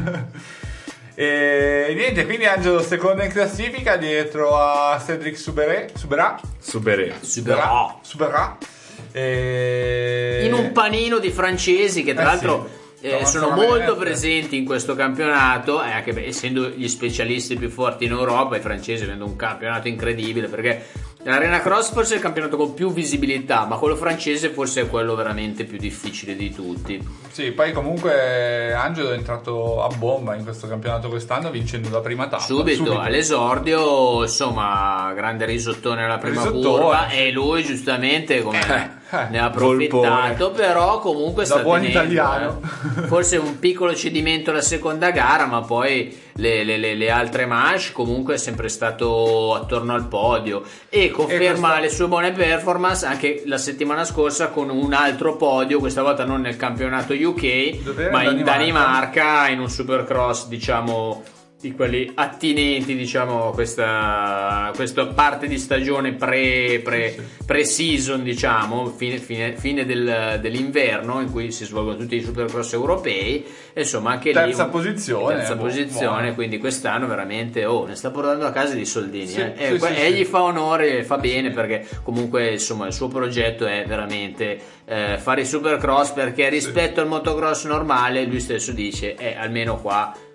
E niente, quindi Angelo secondo in classifica dietro a Cedric Souberet, Souberet, Souberet, Souberet, Souberet. E... in un panino di francesi che tra eh l'altro sì, eh, sono molto presenti in questo campionato, eh, anche beh, essendo gli specialisti più forti in Europa, i francesi avendo un campionato incredibile, perché l'Arena Cross forse è il campionato con più visibilità, ma quello francese forse è quello veramente più difficile di tutti. Sì, poi comunque Angelo è entrato a bomba in questo campionato quest'anno vincendo la prima tappa. Subito, subito. all'esordio, insomma, grande risottone alla prima risottone. curva, e lui giustamente come eh, ne ha approfittato, Volpone. Però comunque sta da buon tenendo, italiano. Eh. Forse un piccolo cedimento la seconda gara, ma poi le, le, le, le altre manche comunque è sempre stato attorno al podio, e conferma questa... le sue buone performance anche la settimana scorsa con un altro podio, questa volta non nel campionato U K, Dov'era ma in Danimarca? Danimarca, in un supercross, diciamo, di quelli attinenti, diciamo, a questa, questa parte di stagione pre, pre, pre-season, diciamo, fine, fine, fine del, dell'inverno, in cui si svolgono tutti i supercross europei, e insomma anche terza lì posizione, terza eh, posizione, buono. Quindi quest'anno veramente oh, ne sta portando a casa di soldini, sì, eh. sì, e, sì, e sì. gli fa onore, fa bene, perché comunque insomma il suo progetto è veramente eh, fare i supercross, perché rispetto sì. al motocross normale, lui stesso dice, eh, almeno qua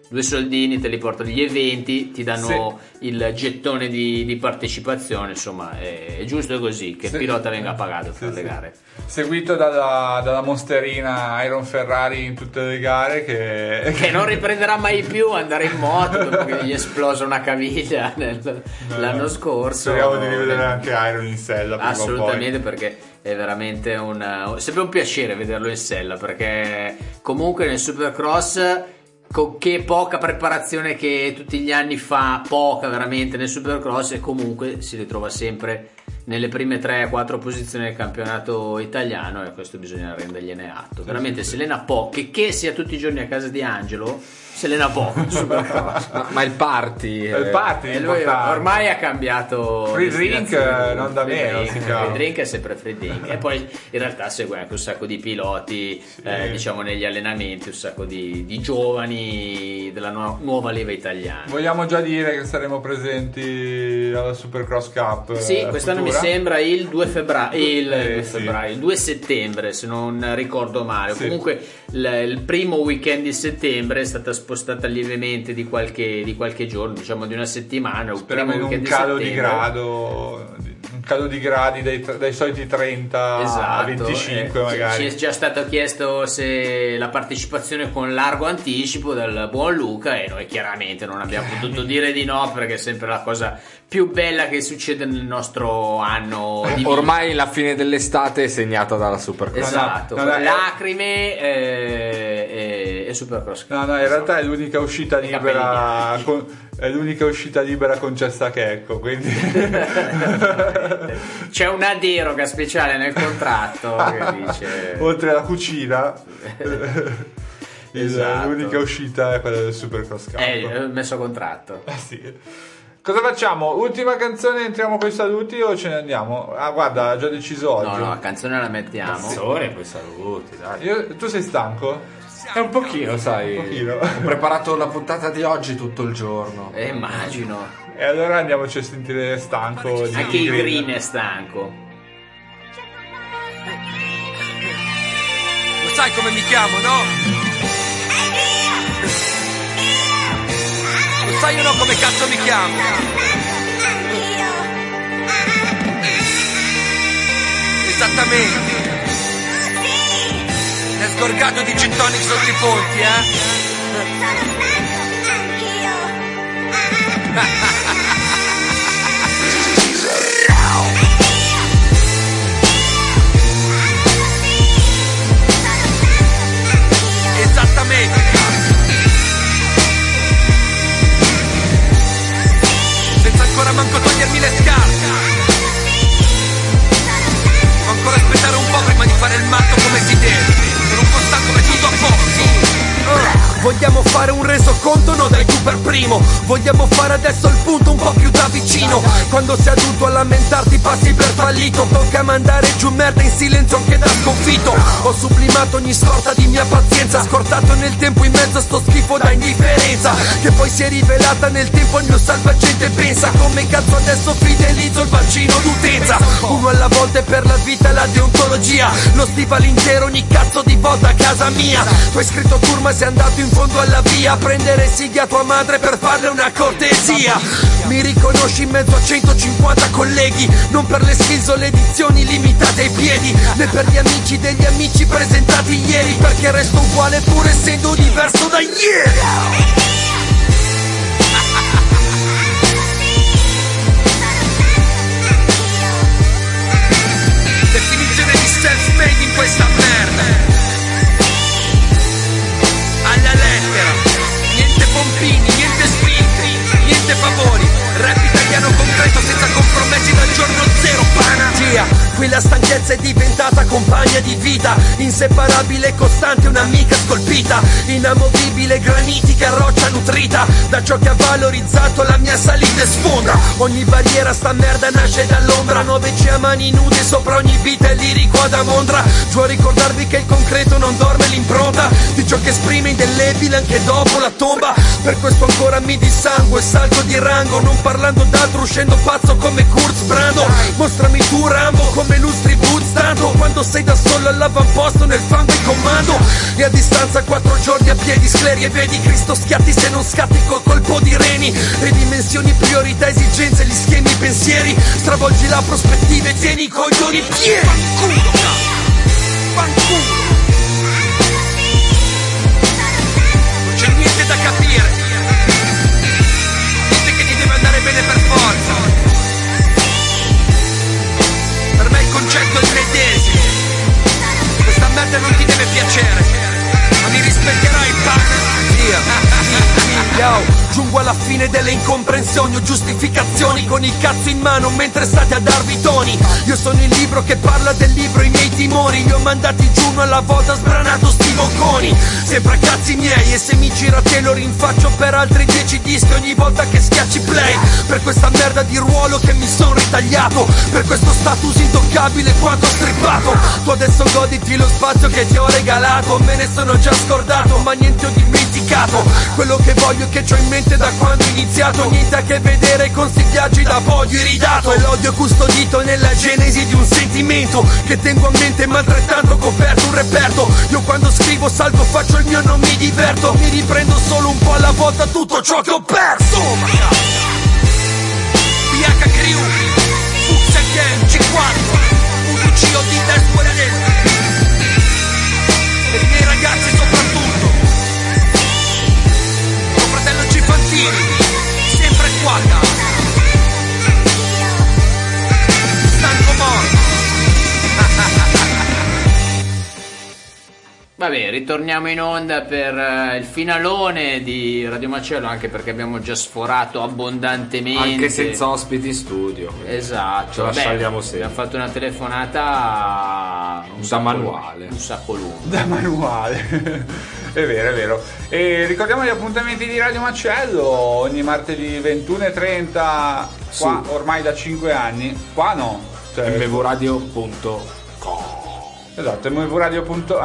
due soldini, te li portano gli eventi, ti danno sì. il gettone di, di partecipazione, insomma è, è giusto così che il sì. pilota venga pagato per sì, le gare. Seguito dalla, dalla monsterina Iron Ferrari in tutte le gare che... che non riprenderà mai più andare in moto dopo che gli è esplosa una caviglia nel, no, l'anno scorso. Speriamo di rivedere anche Iron in sella prima assolutamente o poi. Perché è veramente un, sempre un piacere vederlo in sella, perché comunque nel Supercross, con che poca preparazione che tutti gli anni fa, poca veramente nel Supercross, e comunque si ritrova sempre nelle prime tre quattro posizioni del campionato italiano, e questo bisogna rendergliene atto. Veramente se lena poco, che, che sia tutti i giorni a casa di Angelo, se lena poco. ma, ma il party, il party e lui ormai ha cambiato free drink, non da meno. Free drink, drink è sempre free drink. E poi in realtà segue anche un sacco di piloti, sì. eh, diciamo negli allenamenti, un sacco di, di giovani della nu- nuova leva italiana. Vogliamo già dire che saremo presenti alla Supercross Cup? Sì, quest'anno futura. Mi sembra il due febbraio, il, eh, due febbraio, sì. il due settembre, se non ricordo male. Sì. Comunque il, il primo weekend di settembre è stata spostata lievemente di qualche, di qualche giorno, diciamo di una settimana. Speriamo in un calo di, di grado, un calo di gradi dai, dai soliti trenta esatto. a venticinque, eh, magari. Ci è già stato chiesto se la partecipazione con largo anticipo dal buon Luca, e noi chiaramente non abbiamo potuto dire di no, perché è sempre la cosa più bella che succede nel nostro anno di ormai la fine dell'estate è segnata dalla Supercross. Esatto, no, no, no, lacrime e, e, e Supercross. No, no, in realtà è l'unica uscita libera con, è l'unica uscita libera concessa a Checco, quindi c'è una deroga speciale nel contratto che dice oltre alla cucina esatto. l'unica uscita è quella del Supercross Cup. Eh, ho messo contratto. Eh sì. Cosa facciamo? Ultima canzone, entriamo con i saluti o ce ne andiamo? Ah, guarda, ha già deciso oggi. No, no, la canzone la mettiamo. Canzone e poi saluti, dai. Io, tu sei stanco? È un pochino, sai. Un pochino. Ho preparato la puntata di oggi tutto il giorno. Eh, immagino. E allora andiamoci a sentire stanco. Di Anche il Green è stanco. Lo sai come mi chiamo, no? Lo sai o no come cazzo mi chiamo? Esattamente. È sgorgato di gin tonic sotto i ponti, eh? Esattamente. Senza ancora manco togliermi le scarpe. Devo ancora aspettare un po' prima di fare il matto come si deve. Sono un po' stanco, ma tutto a posto. uh. Vogliamo fare un resoconto, no dai tu per primo. Vogliamo fare adesso il punto un po' più da vicino. Quando sei adulto a lamentarti passi per fallito. Tocca mandare giù merda in silenzio anche da sconfitto. Ho sublimato ogni scorta di mia pazienza, scortato nel tempo in mezzo a sto schifo da indifferenza, che poi si è rivelata nel tempo il mio salvagente. Pensa come cazzo adesso fidelizzo il vaccino d'utenza. Uno alla volta e per la vita la deontologia. Lo stivale intero ogni cazzo di volta a casa mia. Tu hai scritto turma, sei andato in fondo alla via a prendere sigla a tua madre per farle una cortesia. Mi riconosci in mezzo a centocinquanta colleghi, non per le skills o le edizioni limitate ai piedi, né per gli amici degli amici presentati ieri, perché resto uguale pur essendo diverso da ieri. Definizione di self-made in questa merda. Alla lettera, niente pompini, niente spinti, niente favori, rap italiano concreto senza compromessi dal giorno zero, pana. Gia, qui la stanchezza è diventata compagna di vita, inseparabile e costante, un'amica scolpita, inamovibile, granitica, roccia nutrita da ciò che ha valorizzato la mia salita e sfonda. Ogni barriera sta merda nasce dall'ombra, nove C a mani nude sopra ogni vita e lirico ad Amondra. Giù a ricordarvi che il concreto non dorme, l'impronta di ciò che esprime indelebile anche dopo la tomba. Per questo ancora mi dissanguo e salgo di rango, non parlando d'altro uscendo pazzo come Kurz Brando. Mostrami tu Rambo come lustri boots, tanto quando quando sei da solo all'avamposto nel fango in comando. E a distanza quattro giorni a piedi scleri e vedi Cristo schiatti se non scatti col colpo di reni. Ridimensioni, priorità, esigenze, gli schemi, pensieri. Stravolgi la prospettiva e tieni i coglioni pieni. Fanculo, fanculo. Non c'è niente da capire. Niente che ti deve andare bene per forza. Per me il concetto è il medesimo. Questa merda non ti deve piacere, ma mi rispetterai, partner. Yo, giungo alla fine delle incomprensioni o giustificazioni con il cazzo in mano mentre state a darvi toni. Io sono il libro che parla del libro, i miei timori li ho mandati giù uno alla volta, sbranato sti bocconi. Sempre a cazzi miei, e se mi gira te lo rinfaccio per altri dieci dischi ogni volta che schiacci play. Per questa merda di ruolo che mi son ritagliato, per questo status intoccabile quanto strippato. Tu adesso goditi lo spazio che ti ho regalato, me ne sono già scordato ma niente ho dimenticato. Quello che voglio e che c'ho in mente da quando ho iniziato, niente a che vedere con sti viaggi da voglio iridato. E l'odio custodito nella genesi di un sentimento che tengo a mente ma altrettanto coperto un reperto. Io quando scrivo salgo, faccio il mio, non mi diverto, mi riprendo solo un po' alla volta tutto ciò che ho perso. B H Crew, Fuxia Gang, C quattro, U D C O D destra e destra. E i miei ragazzi soprattutto, mio fratello Gifantini, sempre qua, stanco morto. Vabbè, ritorniamo in onda per uh, il finalone di Radio Macello, anche perché abbiamo già sforato abbondantemente. Anche senza ospiti in studio. Esatto. Ce la Beh, scegliamo sempre. Abbiamo fatto una telefonata un da manuale. Un sacco lungo. Da manuale. È vero, è vero. E ricordiamo gli appuntamenti di Radio Macello ogni martedì ventuno e trenta, qua Su. ormai da cinque anni. Qua no. Cioè, m v radio punto com. Esatto, m v radio punto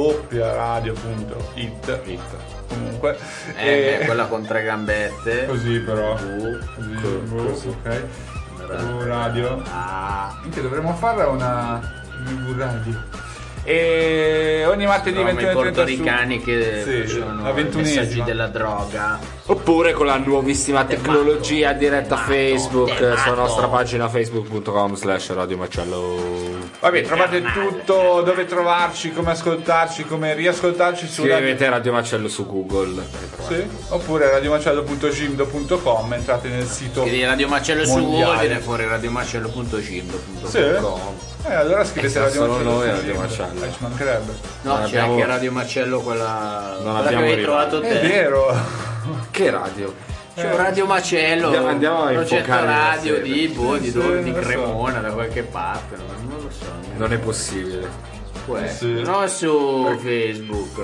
it comunque eh, e... quella con tre gambette così però uh, così, co- uh, così. Ok, M V radio ah. Anche dovremmo fare una M V radio e ogni martedì ventuno e trenta portoricani su... che sì, sono i messaggi della droga, oppure con la nuovissima tecnologia diretta a Facebook sulla nostra pagina facebook punto com slash radio macello. Vabbè, trovate tutto, dove trovarci, come ascoltarci, come riascoltarci su scrivete Radio, Radio Macello su Google, sì, oppure radiomacello punto gimdo punto com, entrate nel sito scrivi Radio Macello mondiale. Su Google viene fuori radiomacello punto gimdo punto com. Sì. Eh, allora scrivete Radio Macello. Noi Radio Macello. Eh, ci mancherebbe. No, non c'è abbiamo... anche Radio Macello, quella, non quella che avevi trovato te. È vero. Che radio? C'è un Radio Macello, andiamo, andiamo a progetto radio di, boh, sì, di, sì, di Cremona so. Da qualche parte, non, non lo so. Non è possibile. Può sì. No, su Facebook.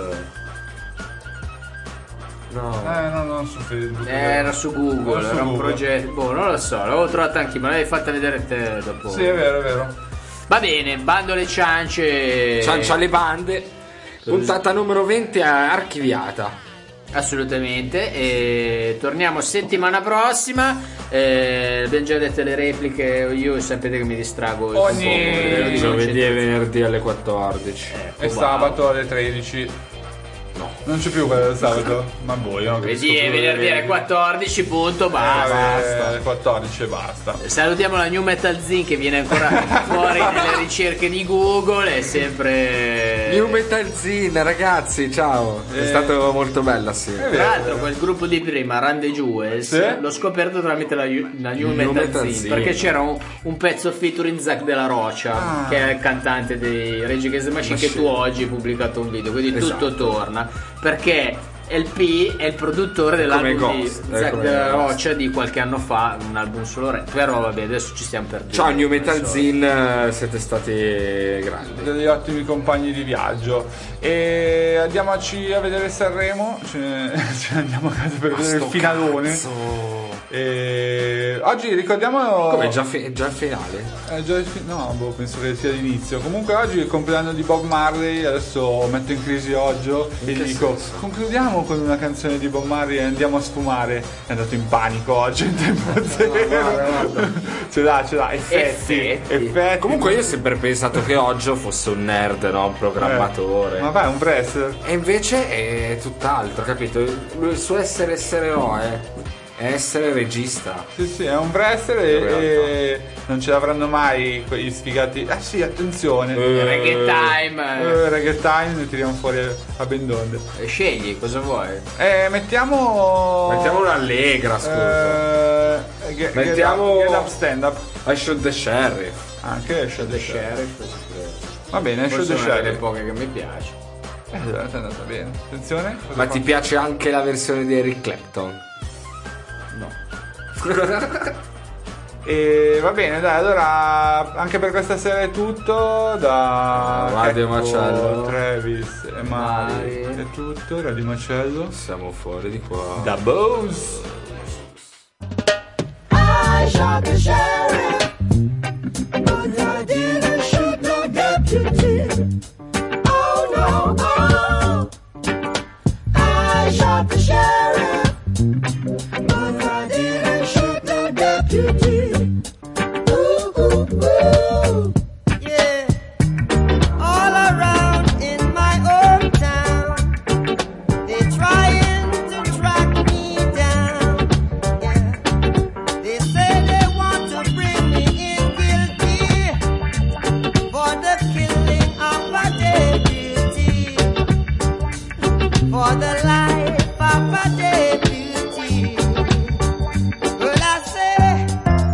No. Eh, no, non su Facebook. Era su Google, su era un Google. progetto, boh, non lo so, l'avevo trovata anche, me l'avevi fatta vedere te dopo. Sì, è vero, è vero. Va bene, bando le ciance. Ciancia alle bande. Puntata numero venti archiviata. Assolutamente, e torniamo settimana prossima. Eh, abbiamo già detto le repliche. Io sapete che mi distrago ogni giovedì e venerdì alle quattordici eh, e sabato alle tredici. No, non c'è più quello del sabato. Ma boh, io non capisco. Giovedì e venerdì alle quattordici, punto, basta. Eh, basta. Alle quattordici e basta. Salutiamo la New Metal Zine che viene ancora fuori nelle ricerche di Google. È sempre New Metal Zine, ragazzi, ciao. È eh... stato molto bella, sì. Tra l'altro quel gruppo di prima, Run the Jewels, sì? L'ho scoperto tramite la, la New, New Metal, Metal Zine, Zine, perché c'era un, un pezzo featuring Zach della Roccia, ah. che è il cantante dei Rage Against the Machine, Machine, che tu oggi hai pubblicato un video, quindi esatto. Tutto torna. Perché L P è il produttore dell'album di Zach della Roccia di qualche anno fa, un album solo rap, però vabbè, adesso ci stiamo perdendo. Ciao New Metal Zine, siete stati grandi, degli ottimi compagni di viaggio. E andiamoci a vedere Sanremo, ce ne, ce ne andiamo a casa per vedere il finalone. E oggi ricordiamo. Come già, fi- già il finale? Eh, già il fi- no, boh, penso che sia l'inizio. Comunque oggi è il compleanno di Bob Marley. Adesso metto in crisi Oggio e gli dico: senso? concludiamo con una canzone di Bob Marley e andiamo a sfumare. È andato in panico oggi in tempo zero. Ce l'ha, ce l'ha. Effetti, effetti. effetti. Comunque io ho sempre pensato che Oggio fosse un nerd, no? Un programmatore. Eh, ma vai, un wrestler. E invece è tutt'altro, capito? Il suo essere essere eroe è essere regista. Sì, sì, è un wrestler e, e non ce l'avranno mai quegli sfigati. Ah sì, attenzione. Uh, reggae time. Uh, reggae time, ne tiriamo fuori a ben donde. E scegli, cosa vuoi? Eh, mettiamo. Mettiamo un'allegra, scusa. Uh, get, mettiamo. Get up, get up, stand up. I Shot the Sheriff. Anche I Shot the, the Sheriff. sheriff Va bene, I Shot the Sheriff. È una poche che mi piace. Eh, è andata bene. Attenzione. Ma fa? Ti piace anche la versione di Eric Clapton? No. E va bene, dai, allora anche per questa sera è tutto da Radio Checco, Macello, Travis e Mari. È tutto, Radio Macello. Siamo fuori di qua. Da Bose. I shot the sheriff, but I didn't shoot no deputy. Oh no, oh. I shot the sheriff, but I didn't shoot no deputy. Ooh, ooh, ooh. Yeah. All around in my hometown, they're trying to track me down. Yeah. They say they want to bring me in guilty for the killing of a deputy, for the life of a deputy. But I say,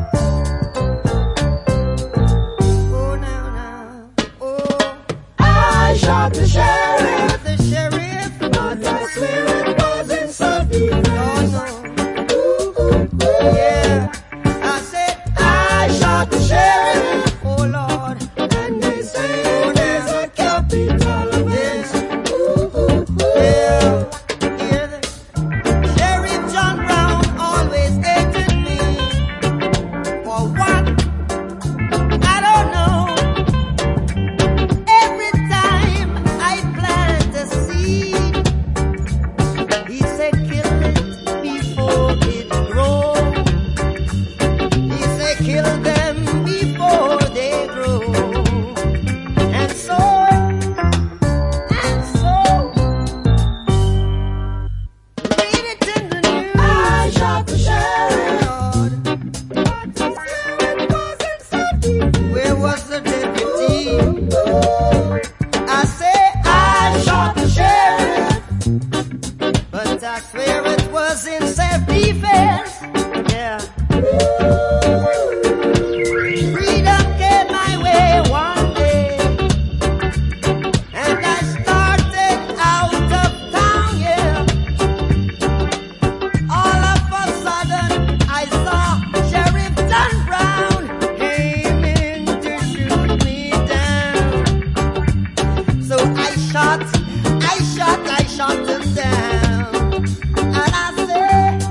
oh now, now, oh, I shot the sheriff, the sheriff, but I swear it wasn't something. No, no, ooh, ooh, ooh, yeah. I said, I shot the sheriff, oh Lord, and they say, oh, there's a capital of this. Ooh, ooh, ooh, yeah. Hear this? Sheriff John Brown always hated me. For what? I don't know. Every time I plant a seed, he said kill it before it grows. He said kill them before they grow. And so, and so, read it in the news. I shot the sheriff, Lord, but he said it wasn't something. Where was the deputy? I say I shot the sheriff, but I swear it was in self-defense. Yeah. Freedom came my way one day, and I started out of town, yeah. All of a sudden, I saw Sheriff John Brown came in to shoot me down. So I shot, I shot, I shot him down. And I said,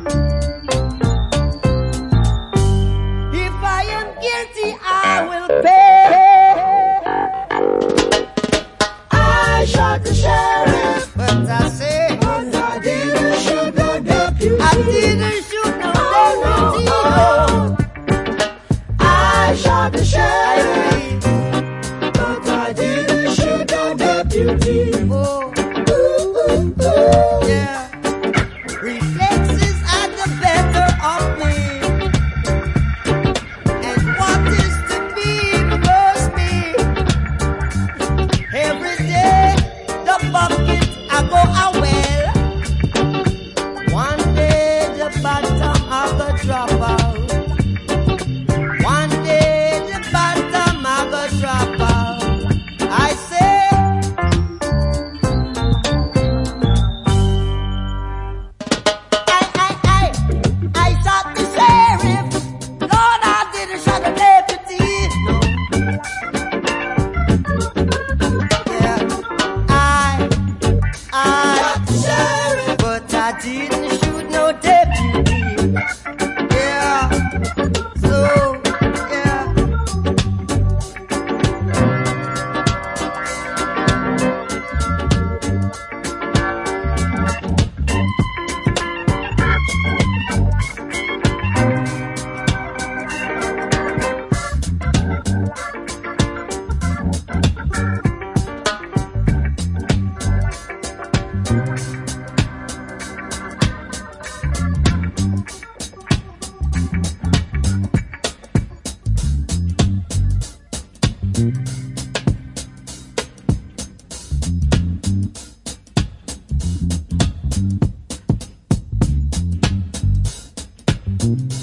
if I am guilty, I will pay. I shot the sheriff, but I say, but I didn't shoot no deputy. I didn't shoot no deputy. No. I shot the sheriff, but I didn't shoot no deputy. Oh, ooh, ooh, ooh, yeah. Reflexes are the better of me, and what is to be must be. Every day the bucket I go a well. One day the bottom of the dropout. One day the bottom Thank